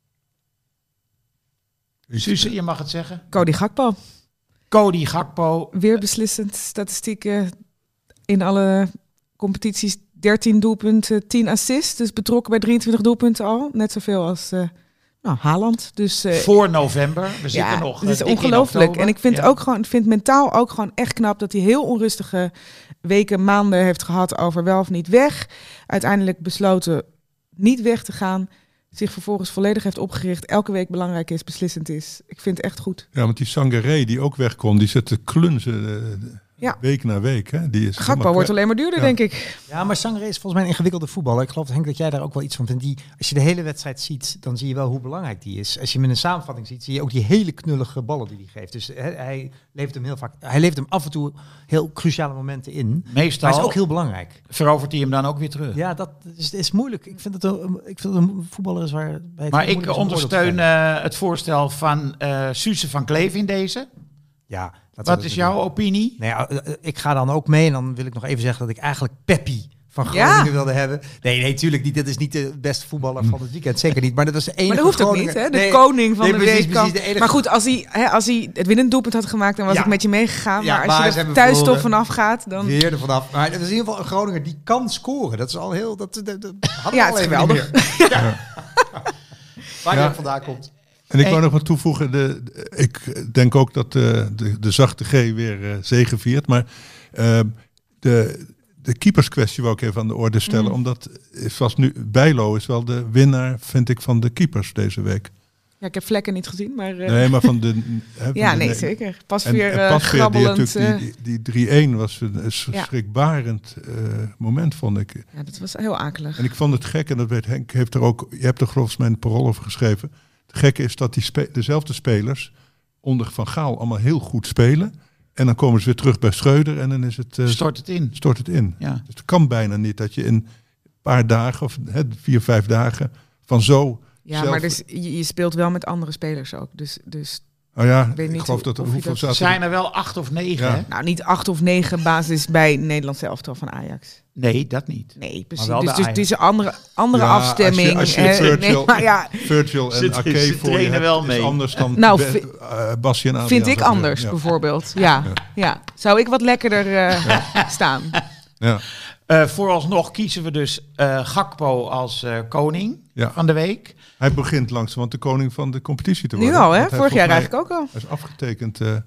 Suze, je mag het zeggen. Cody Gakpo. Cody Gakpo. Weer beslissend statistieken in alle competities. dertien doelpunten, tien assists. Dus betrokken bij drieëntwintig doelpunten al. Net zoveel als uh, nou, Haaland. Dus, uh, voor november. We ja, zitten nog. Het is ongelooflijk. En ik vind ja. ook gewoon, vind mentaal ook gewoon echt knap dat hij heel onrustige weken, maanden heeft gehad over wel of niet weg. Uiteindelijk besloten niet weg te gaan. Zich vervolgens volledig heeft opgericht. Elke week belangrijk is, beslissend is. Ik vind het echt goed. Ja, want die Sangaré die ook weg kon, die zit te klunzen uh, ja. week na week. Hè? Die is Gakpo wordt alleen maar duurder, ja. denk ik. Ja, maar Sangaré is volgens mij een ingewikkelde voetballer. Ik geloof, Henk, dat jij daar ook wel iets van vindt. Die, als je de hele wedstrijd ziet, dan zie je wel hoe belangrijk die is. Als je hem in een samenvatting ziet, zie je ook die hele knullige ballen die hij geeft. Dus hij, hij levert hem heel vaak, hij levert hem af en toe heel cruciale momenten in. Meestal. Maar hij is ook heel belangrijk. Verovert hij hem dan ook weer terug? Ja, dat is, is moeilijk. Ik vind het een, ik vind het een voetballer is waar. Bij het maar ik ondersteun uh, het voorstel van uh, Suze van Kleef in deze. Ja. Wat is jouw doen. opinie? Nou ja, ik ga dan ook mee en dan wil ik nog even zeggen dat ik eigenlijk Peppi van Groningen Ja. wilde hebben. Nee, nee, tuurlijk niet. Dat is niet de beste voetballer van het weekend. Zeker niet. Maar dat was de enige Maar dat hoeft ook Groninger. niet, hè? De Nee, koning van nee, de precies, week kan. precies, de enige- Maar goed, als hij, hè, als hij het winnend doelpunt had gemaakt, dan was Ja. ik met je meegegaan. Ja, maar maar als ze je er hebben thuis toch verloren. vanaf gaat, dan... Weer er vanaf. Maar dat is in ieder geval een Groninger die kan scoren. Dat is al heel... Dat, dat, dat hadden Ja, we al het is even geweldig. niet meer. Ja. Waar Ja. hij ook vandaan komt. En ik Hey. wou nog wat toevoegen. De, de- ik denk ook dat de, de, de zachte G weer uh, zegeviert. Maar uh, de, de keeperskwestie wou ik even aan de orde stellen. Mm. Omdat is vast nu, Bijlo is wel de winnaar, vind ik, van de keepers deze week. Ja, ik heb Vlekken niet gezien, maar... uh, Nee, maar van de... Hè, van ja, de- nee, zeker. Pas En, weer en uh, Pasveer, die, grabbelend. natuurlijk, uh, die, die, die drie-een was een, een schrikbarend uh, moment, vond ik. ja, dat was heel akelig. En ik vond het gek, en dat weet Henk, heeft er ook, je hebt er volgens mij een parool over geschreven. Het gekke is dat die spe, dezelfde spelers onder Van Gaal allemaal heel goed spelen. En dan komen ze weer terug bij Schreuder en dan is het, uh, Stort het in. stort het in. Ja. Dus het kan bijna niet dat je in een paar dagen, of hè, vier, vijf dagen, van zo... Ja, zelf- maar dus, je, je speelt wel met andere spelers ook. Dus, dus Oh ja, weet ik niet geloof hoe- dat er of je hoeveel dat- zaten Zijn er wel acht of negen, Ja. hè? nou, niet acht of negen basis bij Nederlands elftal van Ajax. Nee, dat niet. Nee, precies. wel Dus, de dus Ajax. het is een andere, andere Ja, als je- afstemming. als je hè. Virgil- nee, maar ja, Virgil Ze- en Ake ze voor je trainen hebt, wel is mee. anders dan Nou, Be- vi- uh, Basje en Adriaan, vind ik zou ik anders, zeggen. bijvoorbeeld. Ja, ja. Zou ik wat lekkerder uh, staan? Ja. Uh, vooralsnog kiezen we dus uh, Gakpo als uh, koning Ja. van de week. Hij begint langzamerhand de koning van de competitie te Nu worden. al, hè? Want hij Vorig jaar volgens eigenlijk ook al. mij- Hij is afgetekend. Uh,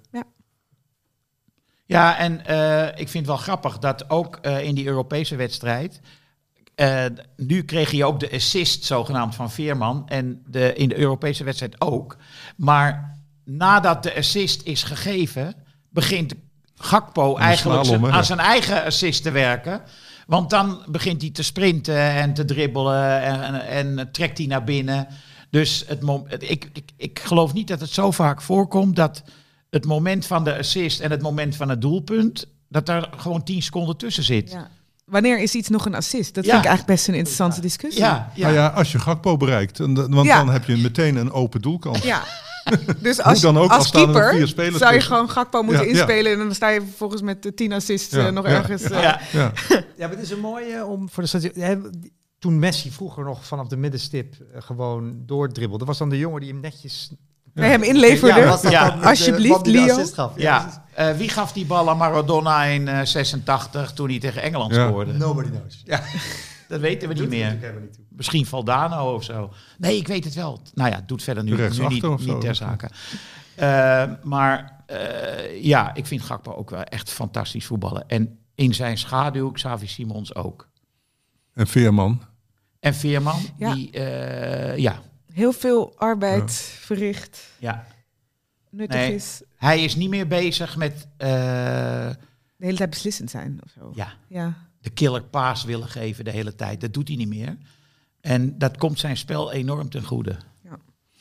Ja, en uh, ik vind het wel grappig dat ook uh, in die Europese wedstrijd... Uh, nu kreeg je ook de assist zogenaamd van Veerman. En de, in de Europese wedstrijd ook. Maar nadat de assist is gegeven... begint Gakpo eigenlijk slalom, zijn, hè? aan zijn eigen assist te werken. Want dan begint hij te sprinten en te dribbelen en, en, en trekt hij naar binnen. Dus het mom- ik, ik, ik geloof niet dat het zo vaak voorkomt dat het moment van de assist en het moment van het doelpunt, dat daar gewoon tien seconden tussen zit. Ja. Wanneer is iets nog een assist? Dat Ja. vind ik eigenlijk best een interessante discussie. Ja, ja. Nou ja, als je Gakpo bereikt, en de- want Ja. dan heb je meteen een open doelkans. Ja. Dus als, dan ook, als al staan er nog keeper vier spelers zou je tussen. gewoon Gakpo moeten Ja, ja. inspelen en dan sta je vervolgens met de tien assists Ja, uh, nog ja, ergens. uh, Ja. Ja. Ja, maar het is een mooie om voor de stati- hè, toen Messi vroeger nog vanaf de middenstip eh, gewoon doordribbelde, was dan de jongen die hem netjes Bij hem inleverde. Ja, was dat Ja. dan de Alsjeblieft, man die de Leo. assist gaf? Ja, uh, wie gaf die bal aan Maradona in uh, zesentachtig toen hij tegen Engeland Ja. scoorde? Nobody knows. Ja. Dat weten we niet meer. Misschien Valdano of zo. Nee, ik weet het wel. Nou ja, het doet verder nu, Rechtsachter nu niet, of zo. niet ter zake. Uh, maar uh, ja, ik vind Gakpo ook wel echt fantastisch voetballen. En in zijn schaduw Xavi Simons ook. En Veerman. En Veerman, Ja. die, uh, ja, Heel veel arbeid Ja. verricht. ja. Nuttig Nee. is. Hij is niet meer bezig met uh, De hele tijd beslissend zijn of zo. ja, Ja. de killer paas willen geven de hele tijd. Dat doet hij niet meer. En dat komt zijn spel enorm ten goede. Ja.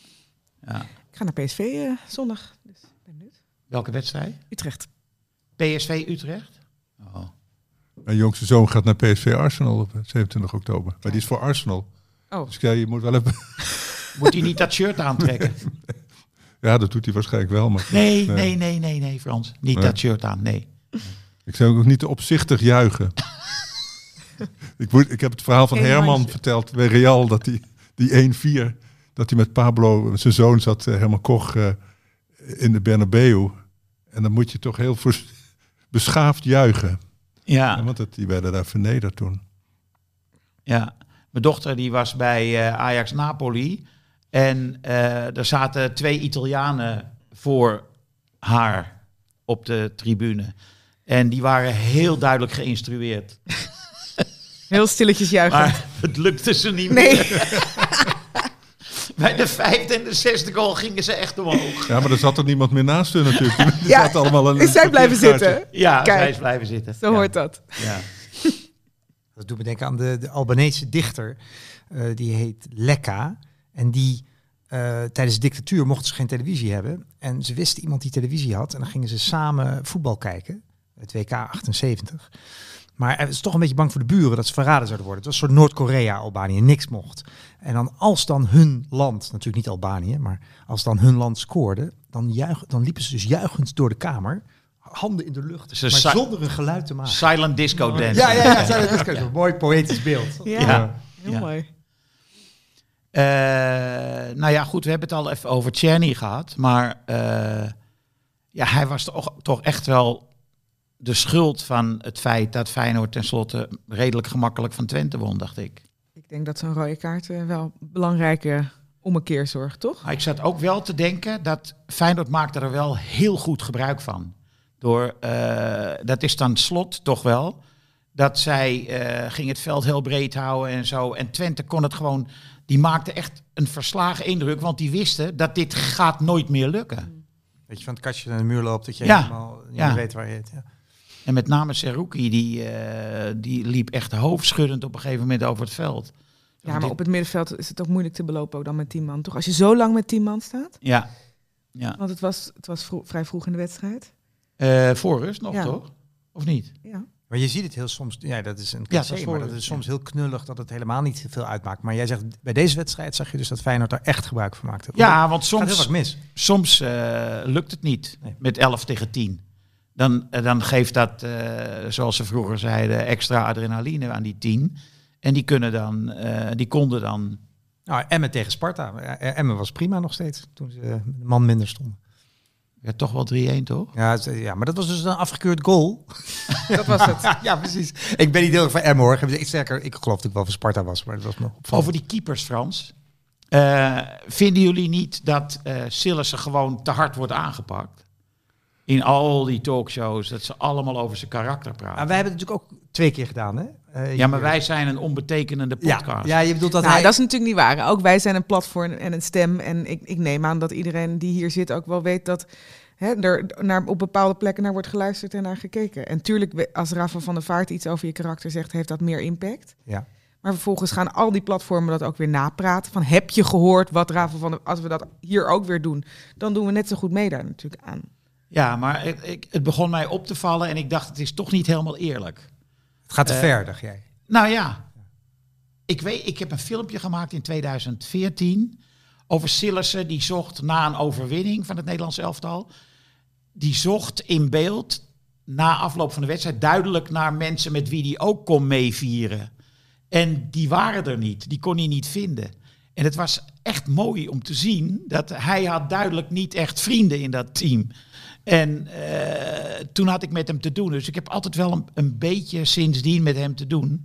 Ja. Ik ga naar P S V uh, zondag. Dus ben benieuwd. Welke wedstrijd? Utrecht. P S V Utrecht? Oh. Mijn jongste zoon gaat naar P S V Arsenal op zevenentwintig oktober. Maar die is voor Arsenal. Oh. Dus ja, je moet wel even... Moet hij niet dat shirt aantrekken? Ja, dat doet hij waarschijnlijk wel. Maar Nee, Nee. nee, nee, nee, nee, Frans. Niet Nee. dat shirt aan, nee. ik zou ook niet te opzichtig juichen. ik, moet, ik heb het verhaal van Geen Herman handje. verteld bij Real. Dat die, die één vier, dat hij met Pablo, zijn zoon zat, uh, Herman Koch, uh, in de Bernabeu. En dan moet je toch heel vers- beschaafd juichen. Ja, Ja, want het, die werden daar vernederd toen. ja. Mijn dochter die was bij uh, Ajax Napoli. En uh, er zaten twee Italianen voor haar op de tribune. En die waren heel duidelijk geïnstrueerd. Heel stilletjes juichen. Maar het lukte ze niet Nee. meer. Bij de vijfde en de zesde goal gingen ze echt omhoog. Ja, maar er zat er niemand meer naast hun natuurlijk. Die Ja, zaten allemaal een, Is zij blijven papierkaartje. zitten? Ja, Kijk. zij is blijven zitten. Zo ja. hoort dat. Ja. Dat doet me denken aan de, de Albanese dichter. Uh, die heet Lekka. En die uh, tijdens de dictatuur mochten ze geen televisie hebben. En ze wisten iemand die televisie had. En dan gingen ze samen voetbal kijken. Het W K achtenzeventig. Maar hij was toch een beetje bang voor de buren dat ze verraden zouden worden. Het was een soort Noord-Korea, Albanië, niks mocht. En dan als dan hun land, natuurlijk niet Albanië, maar als dan hun land scoorde, dan, juich, dan liepen ze dus juichend door de kamer. handen in de lucht, Ze maar sa- zonder een geluid te maken. Silent disco dance. Ja, ja, ja, ja, dat is een mooi poëtisch beeld. Ja, Ja. heel Ja. mooi. Uh, nou ja, goed, we hebben het al even over Tjerni gehad. Maar uh, ja, hij was toch, toch echt wel de schuld van het feit dat Feyenoord tenslotte redelijk gemakkelijk van Twente won, dacht ik. Ik denk dat zo'n rode kaart uh, wel belangrijke ommekeer zorgt, toch? Maar ik zat ook wel te denken dat Feyenoord maakte er wel heel goed gebruik van. Door, uh, dat is dan Slot toch wel, dat zij uh, ging het veld heel breed houden en zo. En Twente kon het gewoon, die maakte echt een verslagen indruk, want die wisten dat dit gaat nooit meer lukken. Dat je van het kastje naar de muur loopt, dat je Ja. helemaal niet Ja. meer weet waar je het... Ja. En met name Seruki, die, uh, die liep echt hoofdschuddend op een gegeven moment over het veld. Ja, maar op het middenveld is het ook moeilijk te belopen ook dan met tien man, toch? Als je zo lang met tien man staat. Ja. ja. Want het was, het was vro- vrij vroeg in de wedstrijd. Uh, voor rust nog, Ja. toch? Of niet? Ja. Maar je ziet het heel soms, ja, dat is een Ja, cliché, dat is maar voor- dat is soms ja. heel knullig dat het helemaal niet veel uitmaakt. Maar jij zegt, bij deze wedstrijd zag je dus dat Feyenoord daar echt gebruik van maakte. Ja, want Het gaat heel soms, vaak mis. soms uh, lukt het niet Nee. met elf tegen tien. Dan, uh, dan geeft dat, uh, zoals ze vroeger zeiden, extra adrenaline aan die tien. En die, kunnen dan, uh, die konden dan... Nou, Emmen tegen Sparta. Eh, Emmen was prima nog steeds, toen ze uh, een man minder stonden. Ja, toch wel drie-een, toch? Ja, het- ja, maar dat was dus een afgekeurd goal. Dat was het. Ja, precies. Ik ben niet heel erg van Emmen, hoor. Ik, sterker, ik geloof dat ik wel van Sparta was, maar dat was nog opvallend. Over die keepers, Frans. Uh, vinden jullie niet dat uh, Sillissen gewoon te hard wordt aangepakt? In al die talkshows, dat ze allemaal over zijn karakter praten. Maar wij hebben het natuurlijk ook twee keer gedaan, hè? Uh, Ja, maar hier. wij zijn een onbetekenende podcast. Ja, ja, je bedoelt dat Nou, hij... dat is natuurlijk niet waar. Ook wij zijn een platform en een stem. En ik, ik neem aan dat iedereen die hier zit ook wel weet dat hè, er naar, op bepaalde plekken naar wordt geluisterd en naar gekeken. En tuurlijk, als Rafa van der Vaart iets over je karakter zegt, heeft dat meer impact. Ja. Maar vervolgens gaan al die platformen dat ook weer napraten. Van, heb je gehoord wat Rafa van der... Als we dat hier ook weer doen, dan doen we net zo goed mee daar natuurlijk aan. Ja, maar ik, ik, het begon mij op te vallen en ik dacht, het is toch niet helemaal eerlijk. Het gaat te Eh, ver, dacht jij. Nou ja, ik, weet, ik heb een filmpje gemaakt in tweeduizend veertien over Sillissen. Die zocht na een overwinning van het Nederlands elftal. Die zocht in beeld na afloop van de wedstrijd duidelijk naar mensen met wie die ook kon meevieren. En die waren er niet, die kon hij niet vinden. En het was echt mooi om te zien dat hij had duidelijk niet echt vrienden in dat team. En uh, toen had ik met hem te doen. Dus ik heb altijd wel een, een beetje sindsdien met hem te doen.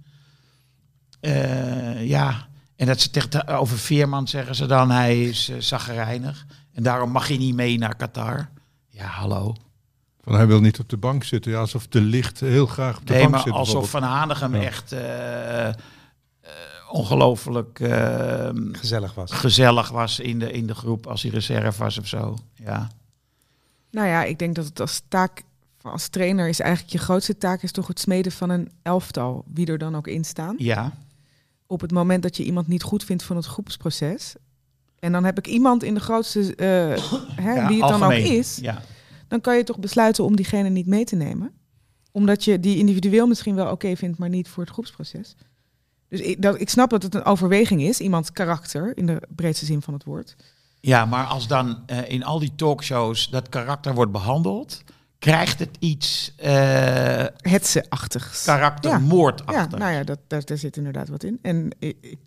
Uh, ja, en dat ze tegen, over Veerman zeggen ze dan, hij is uh, chagrijnig. En daarom mag hij niet mee naar Qatar. Ja, hallo. Van hij wil niet op de bank zitten. Ja, alsof de licht heel graag op de Nee, bank maar zit. alsof Van Hanegem Ja. echt uh, uh, ongelooflijk uh, Gezellig was. gezellig was in de, in de groep als hij reserve was of zo. Ja. Nou ja, ik denk dat het als taak, als trainer is eigenlijk je grootste taak is toch het smeden van een elftal, wie er dan ook in staan. Ja. Op het moment dat je iemand niet goed vindt van het groepsproces, en dan heb ik iemand in de grootste, uh, hè, Ja, wie het dan ook algemeen. is, Ja. dan kan je toch besluiten om diegene niet mee te nemen. Omdat je die individueel misschien wel oké okay vindt, maar niet voor het groepsproces. Dus ik, dat, ik snap dat het een overweging is, iemands karakter, in de breedste zin van het woord. Ja, maar als dan uh, in al die talkshows dat karakter wordt behandeld, krijgt het iets uh, Hetze-achtigs. karaktermoordachtig. Ja, nou ja, dat, daar, daar zit inderdaad wat in. En ik, ik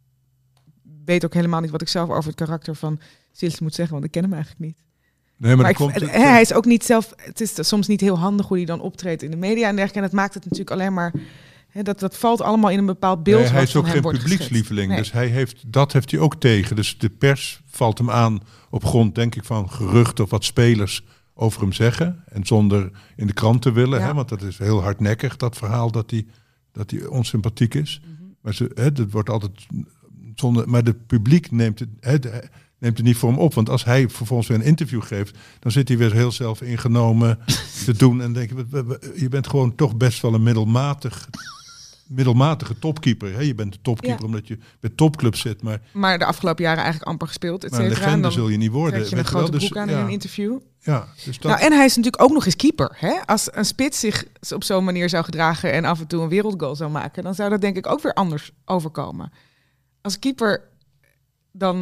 weet ook helemaal niet wat ik zelf over het karakter van Sillissen moet zeggen, want ik ken hem eigenlijk niet. Nee, maar, Maar dan ik, komt het, hè, hij is ook niet zelf. Het is soms niet heel handig hoe hij dan optreedt in de media en dergelijke. En dat maakt het natuurlijk alleen maar. Hè, dat, dat valt allemaal in een bepaald beeld. Nee, hij wat is van ook hem geen wordt publiekslieveling. geschetst. Dus hij heeft, dat heeft hij ook tegen. Dus de pers valt hem aan op grond, denk ik, van geruchten of wat spelers over hem zeggen. En zonder in de krant te willen. Ja. Hè, want dat is heel hardnekkig, dat verhaal dat hij, dat hij onsympathiek is. Mm-hmm. Maar ze, hè, dat wordt altijd zonder. Maar het publiek neemt het, hè, de, neemt het niet voor hem op. Want als hij vervolgens weer een interview geeft, dan zit hij weer heel zelf ingenomen te doen. En denk je, je bent gewoon toch best wel een middelmatig. middelmatige topkeeper. Hè? Je bent de topkeeper Ja. omdat je bij topclubs zit, maar, Maar de afgelopen jaren eigenlijk amper gespeeld. Et maar een cetera. En legende dan zul je niet worden. trek je een weet je wel. grote Dus, broek aan ja, in een interview. ja, dus dat, Nou, en hij is natuurlijk ook nog eens keeper. Hè? Als een spits zich op zo'n manier zou gedragen en af en toe een wereldgoal zou maken, dan zou dat denk ik ook weer anders overkomen. Als keeper dan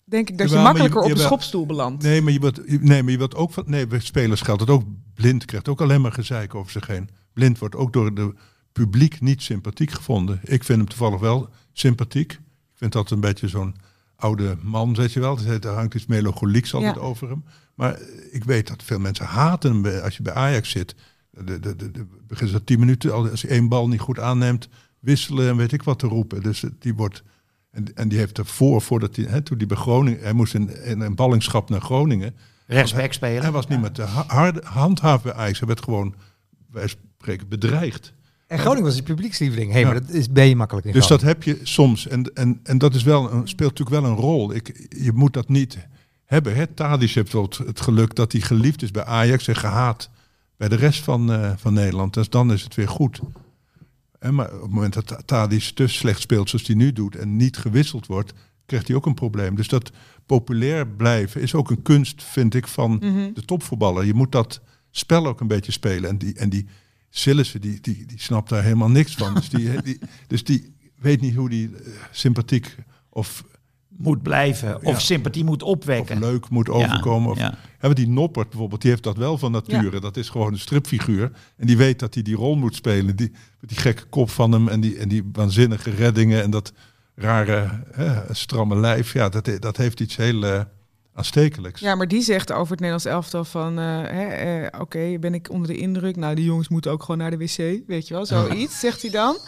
denk ik dat je Jawel, maar makkelijker je- op de jawel. schopstoel belandt. Nee, maar je wilt, je- nee, maar je wilt ook van... Nee, bij spelers geldt het ook. Blind krijgt ook alleen maar gezeik over zich heen. Blind wordt ook door het publiek niet sympathiek gevonden. Ik vind hem toevallig wel sympathiek. Ik vind dat een beetje zo'n oude man, weet je wel. Dus er hangt iets melancholieks altijd Ja. over hem. Maar ik weet dat veel mensen haten hem bij- als je bij Ajax zit. De, de, de, de, beginnen ze tien minuten, als hij één bal niet goed aanneemt, wisselen en weet ik wat te roepen. Dus eh, die wordt... En, en die heeft ervoor, voordat hij, hè, toen hij bij Groningen, hij moest in, in een ballingschap naar Groningen. Rechtsback spelen. Hij was niet met de ha- harde handhaven bij Ajax. Hij werd gewoon, wij spreken, bedreigd. En Groningen was die publiekslieveling. Hé, Ja. maar dat is ben je makkelijk in Dus dat Groningen. heb je soms. En, en, en dat is wel een, speelt natuurlijk wel een rol. Ik, je moet dat niet hebben. Hè? Tadic heeft wel het, het geluk dat hij geliefd is bij Ajax en gehaat bij de rest van, uh, van Nederland. Dus dan is het weer goed. En maar op het moment dat Tadic te slecht speelt zoals hij nu doet en niet gewisseld wordt, krijgt hij ook een probleem. Dus dat populair blijven is ook een kunst, vind ik, van Mhm. de topvoetballer. Je moet dat spel ook een beetje spelen. En die, en die Sillissen, die, die, die snapt daar helemaal niks van. Dus die, die, dus die weet niet hoe die uh, sympathiek of, Moet blijven. Of Ja. sympathie moet of opwekken. leuk moet overkomen. Of, Ja. ja, want die Noppert bijvoorbeeld, die heeft dat wel van nature. Dat is gewoon een stripfiguur. En die weet dat hij die rol moet spelen. Die, met die gekke kop van hem en die, en die waanzinnige reddingen en dat rare hè, stramme lijf. Ja, dat, dat heeft iets heel uh, aanstekelijks. Ja, maar die zegt over het Nederlands elftal van... Uh, hè, uh, Oké, ben ik onder de indruk? Nou, die jongens moeten ook gewoon naar de wc. Weet je wel, zoiets, zegt hij dan.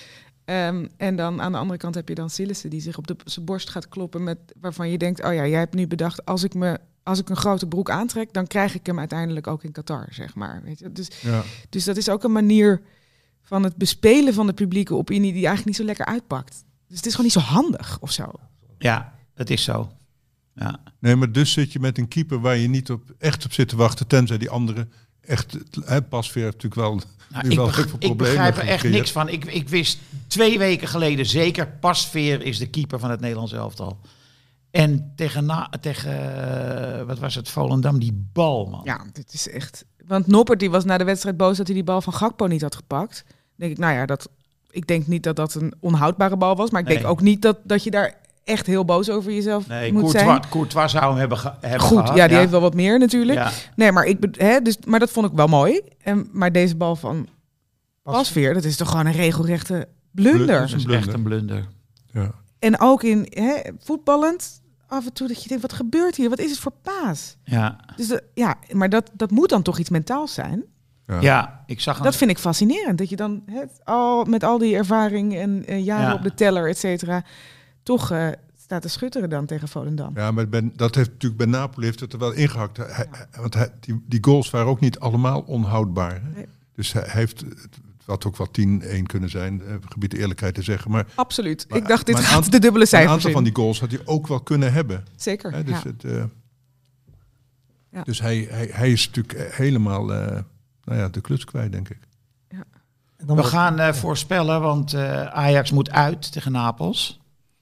Um, en dan aan de andere kant heb je dan Sillissen die zich op de, zijn borst gaat kloppen... Met, waarvan je denkt, oh ja, jij hebt nu bedacht... als ik, me, als ik een grote broek aantrek, dan krijg ik hem uiteindelijk ook in Qatar, zeg maar. Weet je? Dus, Ja. dus dat is ook een manier van het bespelen van de publieke opinie... die eigenlijk niet zo lekker uitpakt. Dus het is gewoon niet zo handig of zo. Ja, dat is zo. Ja. Nee, maar dus zit je met een keeper waar je niet op, echt op zit te wachten, tenzij die andere echt, hè, Pasveer heeft natuurlijk wel, Nou, nu ik, wel beg- heel veel ik problemen begrijp er echt gecreëerd. niks van. Ik, ik wist twee weken geleden zeker, Pasveer is de keeper van het Nederlands elftal. En tegen, na, tegen uh, wat was het, Volendam, die bal, man. Ja, dit is echt... Want Noppert die was na de wedstrijd boos dat hij die bal van Gakpo niet had gepakt. Dan denk ik, nou ja, dat, ik denk niet dat dat een onhoudbare bal was. Maar ik Nee. denk ook niet dat, dat je daar echt heel boos over jezelf Nee, moet Courtois, zijn. Courtois zou hem hebben, ge, hebben Goed, gehad. ja, die heeft wel wat meer natuurlijk. Ja. Nee, maar, ik, be- hè, dus, maar dat vond ik wel mooi. En, maar deze bal van Pasveer, dat is toch gewoon een regelrechte blunder. Dat is echt een blunder. Ja. En ook in hè, voetballend, af en toe dat je denkt, wat gebeurt hier? Wat is het voor paas? Ja, Dus de, ja, maar dat, dat moet dan toch iets mentaals zijn? Ja. ja ik zag een... Dat vind ik fascinerend. Dat je dan hè, al, met al die ervaring en uh, jaren Ja. op de teller, et cetera, toch uh, staat te schutteren dan tegen Volendam. Ja, maar ben, dat heeft natuurlijk bij Napoli heeft het er wel ingehakt. Hij, hij- want hij, die, die goals waren ook niet allemaal onhoudbaar. Hè? Nee. Dus hij heeft, het had ook wel tien-één kunnen zijn, eh, gebied de eerlijkheid te zeggen. Maar, Absoluut. Maar- ik dacht, dit maar een gaat aantal- de dubbele maar een cijfers aantal in. van die goals had hij ook wel kunnen hebben. Zeker, Hè? Dus, ja. het, uh, Ja. dus hij, hij, hij is natuurlijk helemaal uh, nou ja, de kluts kwijt, denk ik. En dan We wordt- gaan uh, voorspellen, want uh, Ajax moet uit tegen Napels.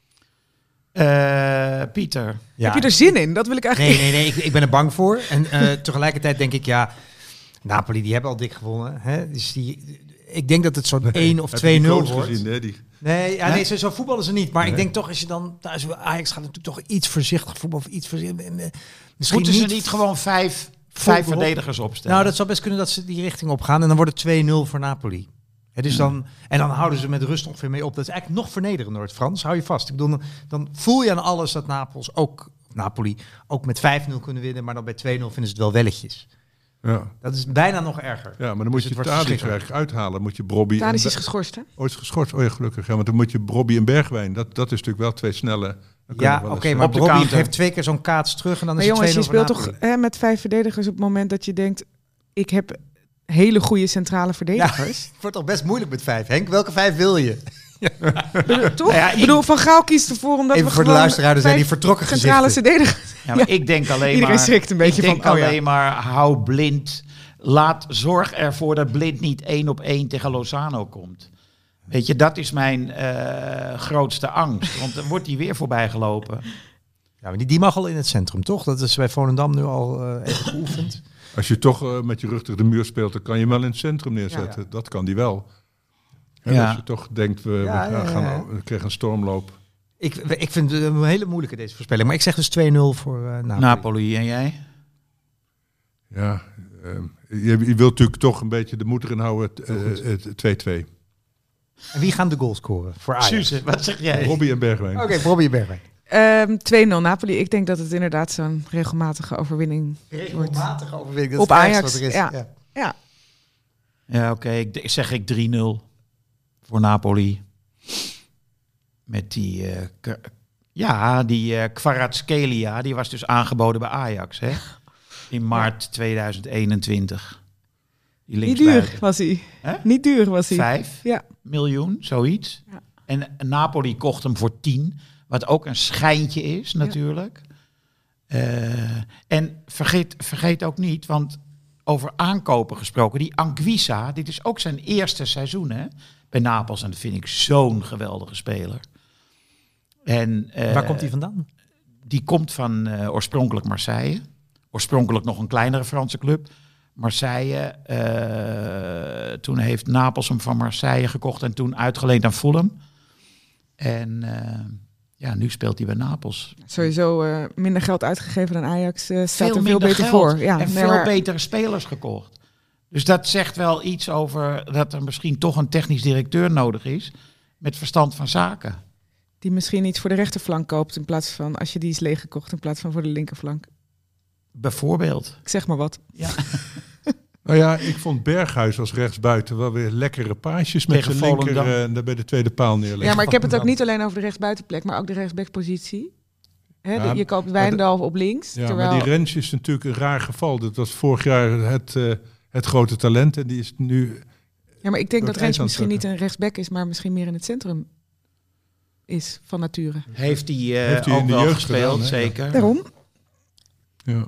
Uh, Pieter. Ja. Heb je er zin in? Dat wil ik eigenlijk... Nee, nee, nee, ik, ik ben er bang voor. En uh, tegelijkertijd denk ik, ja, Napoli, die hebben al dik gewonnen. Hè? Dus die, ik denk dat het zo'n één of Heb je twee die nul goals wordt. gezien, hè? Die, Nee, ja, nee, zo, zo voetballen ze niet. Maar Nee. ik denk toch, als je dan thuis... Ajax gaat natuurlijk toch iets voorzichtig voetbal of iets voorzichtig. en, eh, Misschien Moeten ze niet gewoon vijf, vijf Voorop. verdedigers opstellen? Nou, dat zou best kunnen dat ze die richting op gaan. En dan wordt het twee nul voor Napoli. Hè, dus dan, en dan houden ze met rust ongeveer mee op. Dat is eigenlijk nog vernederender, het Frans. Hou je vast. Ik bedoel, dan, dan voel je aan alles dat Napels ook, Napoli ook met vijf nul kunnen winnen. Maar dan bij twee nul vinden ze het wel welletjes. ja. Dat is bijna nog erger. ja, maar dan moet Dus je het wordt Tadic verschrikkelijk. eigenlijk uithalen. Moet je Brobby en Tadic Be- is geschorst, hè? Oh, is geschorst. Oh ja, gelukkig. Ja, want dan moet je Brobby en Bergwijn. Dat, dat is natuurlijk wel twee snelle. dan kunnen Ja, we oké, wel eens, maar op de Bobby counter. heeft twee keer zo'n kaats terug en dan Maar is het jongens, je twee nul speelt voor toch Napoli. hè, met vijf verdedigers op het moment dat je denkt... ik heb hele goede centrale verdedigers. Het wordt toch best moeilijk met vijf. Henk, welke vijf wil je? Bedoel, toch? Nou ja, ik bedoel, Van Gaal kiest ervoor omdat Even we voor de gewoon luisteraar, er zijn die vijf vertrokken centrale gezichten. verdedigers. Ja, maar ik denk alleen Iedereen maar... schrikt een beetje ik denk van, oh ja. alleen maar, hou blind. Laat, zorg ervoor dat blind niet één op één tegen Lozano komt. Weet je, dat is mijn uh, grootste angst. Want dan wordt hij weer voorbij gelopen. Ja, maar die, die mag al in het centrum, toch? Dat is bij Volendam nu al uh, even geoefend. Als je toch uh, met je rug tegen de muur speelt, dan kan je hem wel in het centrum neerzetten. Ja, ja. Dat kan die wel. En Ja. als je toch denkt, we, Ja, we, ja, gaan, ja, ja. we krijgen een stormloop. Ik, ik vind het een hele moeilijke deze voorspelling. Maar ik zeg dus twee nul voor uh, Napoli. Napoli en jij? Ja, uh, je, je wilt natuurlijk toch een beetje de moed erin houden. Het uh, twee-twee. En wie gaan de goal scoren voor Ajax? Suze, wat zeg jij? Robbie en Bergwijn. Oké, okay, Robbie en Bergwijn. Um, twee nul Napoli. Ik denk dat het inderdaad zo'n regelmatige overwinning Regelmatige wordt. overwinning. Op Ajax. Is. Ja. ja. ja. Ja, oké. Okay. Ik zeg ik drie nul voor Napoli. Met die... Uh, k- ja, die uh, Kvaratskhelia, die was dus aangeboden bij Ajax, hè? In maart ja. tweeduizend eenentwintig. Die Niet duur was hij. Huh? Niet duur was hij. Vijf ja. miljoen, zoiets. Ja. En Napoli kocht hem voor tien. Wat ook een schijntje is, natuurlijk. Ja. Uh, en vergeet, vergeet ook niet, want over aankopen gesproken, die Anguissa, dit is ook zijn eerste seizoen, hè, bij Napels. En dat vind ik zo'n geweldige speler. En, uh, waar komt hij vandaan? Die komt van uh, oorspronkelijk Marseille. Oorspronkelijk nog een kleinere Franse club. Marseille. Uh, toen heeft Napels hem van Marseille gekocht en toen uitgeleend aan Fulham. En uh, ja, nu speelt hij bij Napels. Sowieso uh, minder geld uitgegeven dan Ajax. Uh, staat veel er veel beter geld voor. Ja, en nee, veel maar... betere spelers gekocht. Dus dat zegt wel iets over dat er misschien toch een technisch directeur nodig is met verstand van zaken. Die misschien iets voor de rechterflank koopt in plaats van, als je die is leeggekocht, in plaats van voor de linkerflank. Bijvoorbeeld. Ik zeg maar wat. Ja. Nou ja, ik vond Berghuis als rechtsbuiten wel weer lekkere paasjes met zijn linker uh, bij de tweede paal neerleggen. Ja, maar ik heb het ook niet alleen over de rechtsbuitenplek, maar ook de rechtsbackpositie. Hè, ja, je koopt Wijndal op links. Ja, terwijl... maar die Rens is natuurlijk een raar geval. Dat was vorig jaar het, uh, het grote talent en die is nu... Ja, maar ik denk dat Rens misschien niet een rechtsback is, maar misschien meer in het centrum is van nature. Heeft hij uh, Heeft hij ook in de wel jeugd gespeeld, gedaan, zeker. Daarom. Ja.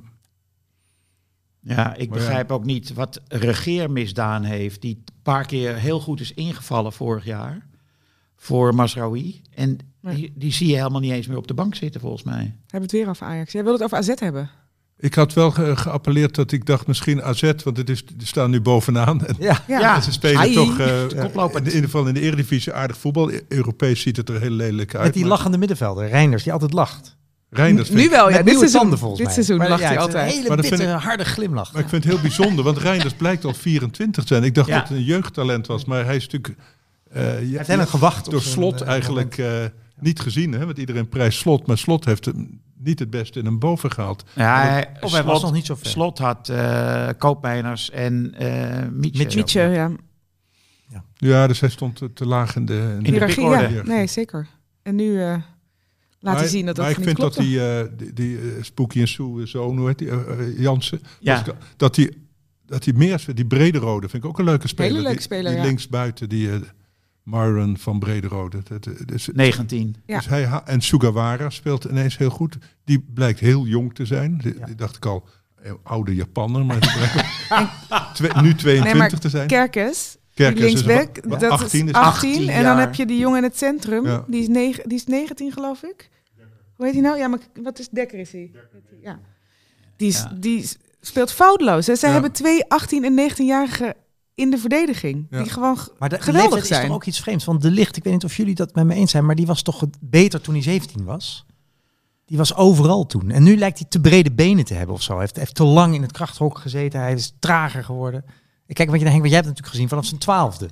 Ja, ik maar begrijp ja. ook niet wat Regeer misdaan heeft. Die een paar keer heel goed is ingevallen vorig jaar. Voor Mazraoui. En nee. die, die zie je helemaal niet eens meer op de bank zitten, volgens mij. We hebben het weer over Ajax. Jij wil het over A Z hebben? Ik had wel ge- geappelleerd dat ik dacht misschien A Z, want het is, die staan nu bovenaan. En, ja. Ja. Ja. En ze spelen Ai. toch uh, ja. in ieder geval in de Eredivisie aardig voetbal. Europees ziet het er heel lelijk uit. Met die maar... lachende middenvelder, Reinders, die altijd lacht. Reinders nu wel, ja. Met dit seizoen, tanden, volgens dit mij. seizoen maar, lacht ja, hij altijd. Een hele maar bittere, ik, harde glimlach. Maar ik vind het heel bijzonder, want Reinders blijkt al vierentwintig te zijn. Ik dacht ja. dat het een jeugdtalent was, maar hij is natuurlijk... Uh, hij heeft helemaal gewacht. Door Slot uh, eigenlijk uh, niet gezien, hè? Want iedereen prijst Slot, maar Slot heeft hem niet het beste in hem boven gehaald. Ja, hij, of hij was nog niet zo ver. Slot had uh, Koopmeiners en uh, Mietje. Mietje, ja. ja. Ja, dus hij stond te, te laag in de... In de hiërarchie, ja. Nee, zeker. En nu... Uh, Laat hij zien dat dat maar niet ik vind klopt. dat die, uh, die, die uh, Spooky en Sue zoon, hoe heet die, uh, Jansen, ja. dat die, dat die meer, die Brederode vind ik ook een leuke speler. Hele leuke die, speler, die ja. linksbuiten, die uh, Myron van Brederode. Dat, dat, dus, negentien. Dus ja. hij, en Sugawara speelt ineens heel goed. Die blijkt heel jong te zijn. Die, ja. die dacht ik al, oude Japanner, maar twee, nu tweeëntwintig nee, te zijn. Kerkers... Kerkers linksback, is, dat achttien is is achttien. achttien en dan heb je die jongen in het centrum. Ja. Die, is negen, die is negentien, geloof ik. Hoe heet hij nou? Ja, maar wat is Dekker is hij? Ja. Die, is, ja. die speelt foutloos. Hè? Zij ja. hebben twee achttien- en negentienjarigen in de verdediging. Ja. Die gewoon maar de, geweldig de zijn. is toch ook iets vreemds. Want De Ligt, ik weet niet of jullie dat met me eens zijn, maar die was toch beter toen hij zeventien was. Die was overal toen. En nu lijkt hij te brede benen te hebben of zo. Hij heeft, heeft te lang in het krachthok gezeten. Hij is trager geworden. Ik kijk wat je Henk, want jij hebt natuurlijk gezien vanaf zijn twaalfde.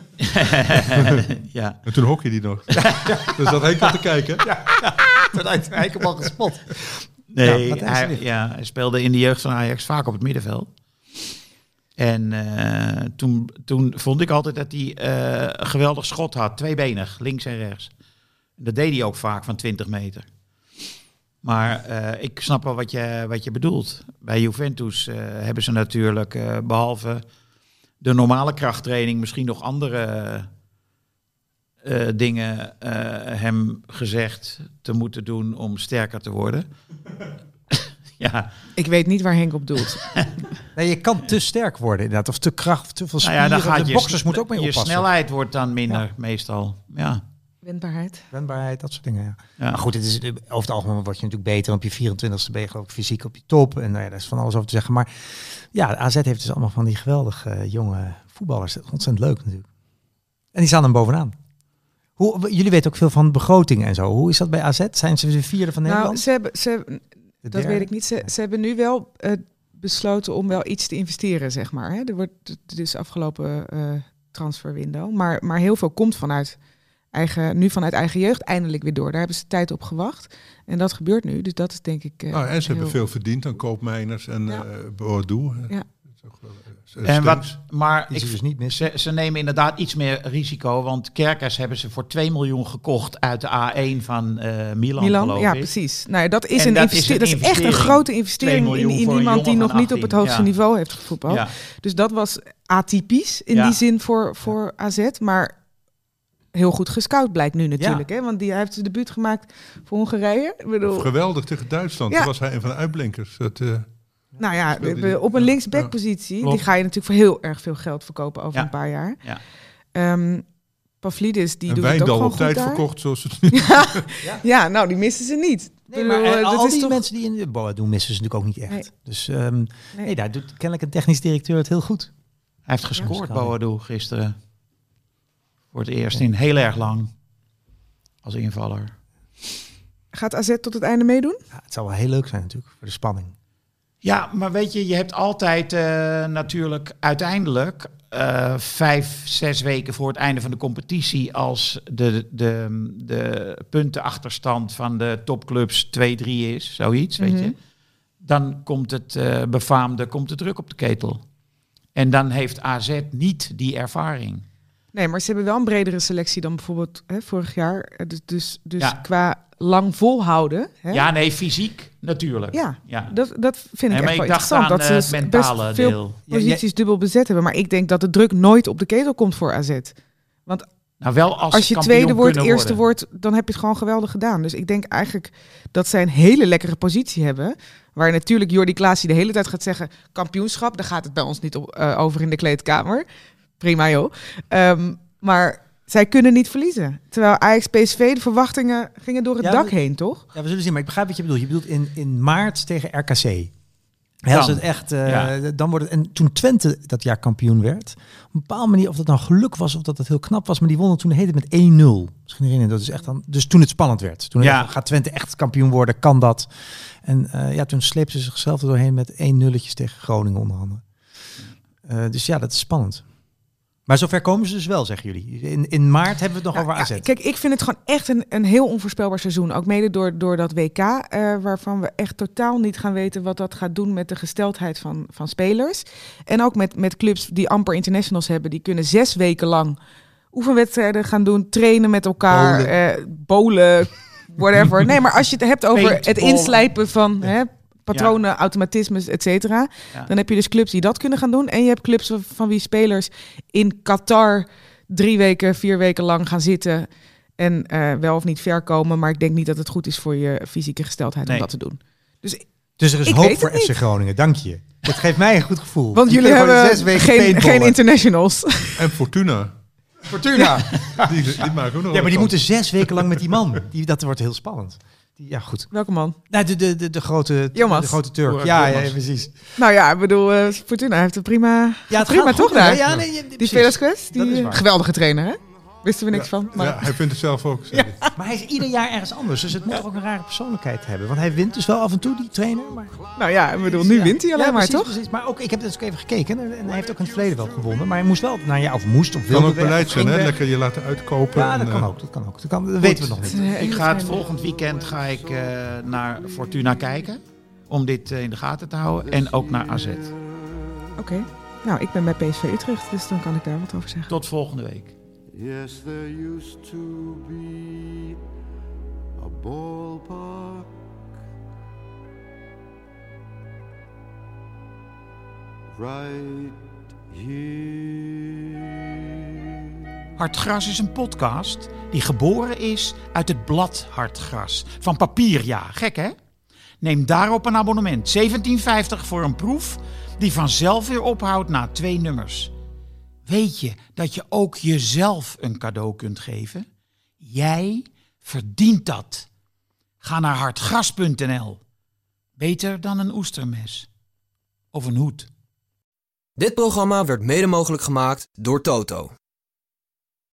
ja. En toen hockey die nog. Dus dat Henk had te kijken. Ja, ja. Toen had Henk hem al gespot. Nee, ja, hij, ja, hij speelde in de jeugd van Ajax vaak op het middenveld. En uh, toen, toen vond ik altijd dat hij uh, een geweldig schot had. Tweebenig, links en rechts. Dat deed hij ook vaak van twintig meter. Maar uh, ik snap wel wat je, wat je bedoelt. Bij Juventus uh, hebben ze natuurlijk, uh, behalve de normale krachttraining, misschien nog andere uh, dingen uh, hem gezegd te moeten doen om sterker te worden. Ja. Ik weet niet waar Henk op doelt. Nee, je kan te sterk worden inderdaad. Of te kracht, of te veel spieren. Nou ja, dan gaat de je boxers sn- moeten ook mee je oppassen. Je snelheid wordt dan minder, ja. meestal. Ja. Wendbaarheid. Wendbaarheid, dat soort dingen, ja. ja. Maar goed, het is, over het algemeen word je natuurlijk beter. Op je vierentwintigste ben je geloof ik fysiek op je top. En nou ja, daar is van alles over te zeggen. Maar ja, A Z heeft dus allemaal van die geweldige uh, jonge voetballers. Dat is ontzettend leuk natuurlijk. En die staan dan bovenaan. Hoe, jullie weten ook veel van begrotingen en zo. Hoe is dat bij A Z? Zijn ze de vierde van Nederland? Nou, ze hebben, ze hebben, De dat derde? weet ik niet. Ze, ze hebben nu wel uh, besloten om wel iets te investeren, zeg maar. Hè. Er wordt dus afgelopen uh, transferwindow. Maar, maar heel veel komt vanuit eigen, nu vanuit eigen jeugd eindelijk weer door. Daar hebben ze tijd op gewacht. En dat gebeurt nu. Dus dat is denk ik... Uh, oh, en ze heel... hebben veel verdiend aan Koopmeiners en Ja. uh, Bordeaux. Ja. En wat, maar Die ik, ze dus niet missen. ze, ze nemen inderdaad iets meer risico. Want Kerkers hebben ze voor twee miljoen gekocht uit de A één van uh, Milan, Milan, geloof ja, ik. precies. Nou, dat is, En een dat investe- is een dat is echt een investering. grote investering twee in, miljoen in voor een iemand die jongen nog van niet op het achttien, hoogste ja. niveau heeft gevoetbald. Ja. Dus dat was atypisch in Ja. die zin voor, voor A Z. Maar heel goed gescout blijkt nu natuurlijk. Hè? Want die hij heeft zijn debuut gemaakt voor Hongarije. Ik bedoel, Geweldig tegen Duitsland. Ja. Toen was hij een van de uitblinkers. Dat, uh, nou ja, speelde we- die- we- op een ja. linksbackpositie, Klopt. die ga je natuurlijk voor heel erg veel geld verkopen over Ja. een paar jaar. Ja. Um, Pavlidis, die en doet het ook Wijndal gewoon op goed tijd daar. verkocht zoals het nu. Ja, ja, nou die missen ze niet. Nee, Ik maar bedoel, uh, eh, al dat is die toch... mensen die in de Boa doen, missen ze natuurlijk ook niet echt. Nee. Dus um, nee. Nee. daar doet kennelijk een technisch directeur het heel goed. Hij heeft gescoord, Ja. Boadu, gisteren. Voor het eerst in heel erg lang. Als invaller. Gaat A Z tot het einde meedoen? Ja, het zou wel heel leuk zijn natuurlijk, voor de spanning. Ja, maar weet je, je hebt altijd uh, natuurlijk uiteindelijk uh, vijf, zes weken voor het einde van de competitie, als de, de, de puntenachterstand van de topclubs twee drie is, zoiets, weet Mhm. je. Dan komt het uh, befaamde, komt de druk op de ketel. En dan heeft A Z niet die ervaring. Nee, maar ze hebben wel een bredere selectie dan bijvoorbeeld hè, vorig jaar. Dus, dus, dus Ja. qua lang volhouden. Hè? Ja, nee, fysiek natuurlijk. Ja, Ja. Dat, dat vind ik Nee, maar echt wel ik dacht interessant. aan Dat uh, ze het dus mentale best veel deel. posities dubbel bezet hebben. Maar ik denk dat de druk nooit op de ketel komt voor A Z. Nou, wel als, Als je kampioen tweede wordt, kunnen eerste worden. wordt, dan heb je het gewoon geweldig gedaan. Dus ik denk eigenlijk dat zij een hele lekkere positie hebben. Waar natuurlijk Jordi Klaasie de hele tijd gaat zeggen... kampioenschap, daar gaat het bij ons niet op, uh, over in de kleedkamer. Prima joh. Um, maar zij kunnen niet verliezen. Terwijl Ajax P S V, de verwachtingen gingen door het Ja, dak we- heen, toch? Ja, we zullen zien, maar ik begrijp wat je bedoelt. Je bedoelt in, in maart tegen R K C. Hè, als Dan. het echt, uh, Ja. dan wordt het. En toen Twente dat jaar kampioen werd, op een bepaalde manier, of dat nou geluk was of dat het heel knap was, maar die wonnen toen heet het met één nul. Misschien herinner je dat is echt dan. Dus toen het spannend werd. Toen Ja. ja. gaat Twente echt kampioen worden, kan dat? En uh, ja, toen sleepten ze zichzelf er doorheen met één nulletjes tegen Groningen onder andere. Uh, dus ja, dat is spannend. Maar zover komen ze dus wel, zeggen jullie. In, in maart hebben we het nog Ja, over A Z. ja, kijk, ik vind het gewoon echt een, een heel onvoorspelbaar seizoen. Ook mede door, door dat W K, uh, waarvan we echt totaal niet gaan weten wat dat gaat doen met de gesteldheid van, van spelers. En ook met, met clubs die amper internationals hebben. Die kunnen zes weken lang oefenwedstrijden gaan doen, trainen met elkaar, Bowlen. uh, bowlen, whatever. Nee, maar als je het hebt over het Paintballen. inslijpen van hè, patronen, automatismes, et cetera. Ja. Dan heb je dus clubs die dat kunnen gaan doen. En je hebt clubs van wie spelers in Qatar drie weken, vier weken lang gaan zitten en uh, wel of niet ver komen. Maar ik denk niet dat het goed is voor je fysieke gesteldheid Nee. om dat te doen. Dus, Dus er is Ik hoop weet voor het F C niet. Groningen, dank je. Dat geeft mij een goed gevoel. want Die jullie kunnen gewoon hebben zes weken geen, paintballen. geen internationals. En Fortuna. Fortuna. Die, die maken ook nog Ja, maar die wat moeten zes weken lang met die man. Die, dat wordt heel spannend. Die, ja, goed. Welke man? Nou, de, de, de, de grote, Jomas. de grote Turk. Jonas. Ja, ja, precies. Nou ja, ik bedoel, uh, Fortuna heeft het prima, Ja, het prima gaat toch goed, daar? hè? Ja, nee, ja, Die precies. Velasquez, Dat is die waar. geweldige trainer, hè? Wisten we niks van. Maar Ja, hij vindt het zelf ook. zei hij. Maar hij is ieder jaar ergens anders. Dus het moet toch ook een rare persoonlijkheid hebben. Want hij wint dus wel af en toe, die trainer. Maar... nou ja, ik bedoel, nu Ja. wint hij alleen Ja, maar, precies, toch? Precies. Maar ook, ik heb dus ook even gekeken. En, en hij heeft ook in het verleden wel gewonnen. Maar hij moest wel, nou ja, of moest, of wilde Kan ook weg, beleid of zijn, ging hè? weg. Lekker je laten uitkopen. Ja, en, dat kan eh, ook. Dat kan ook. Dat, kan, dat weten we nog niet. Eh, Ik ga het volgend weekend ga ik uh, naar Fortuna kijken. Om dit uh, in de gaten te houden. En ook naar A Z. Oké. Okay. Nou, ik ben bij P S V Utrecht, dus dan kan ik daar wat over zeggen. Tot volgende week. Yes, there used to be a ballpark right here. Hartgras is een podcast die geboren is uit het blad Hartgras. Van papier, ja. Gek, hè? Neem daarop een abonnement. zeventien vijftig voor een proef die vanzelf weer ophoudt na twee nummers. Weet je dat je ook jezelf een cadeau kunt geven? Jij verdient dat. Ga naar hartgras punt n l. Beter dan een oestermes. Of een hoed. Dit programma werd mede mogelijk gemaakt door Toto.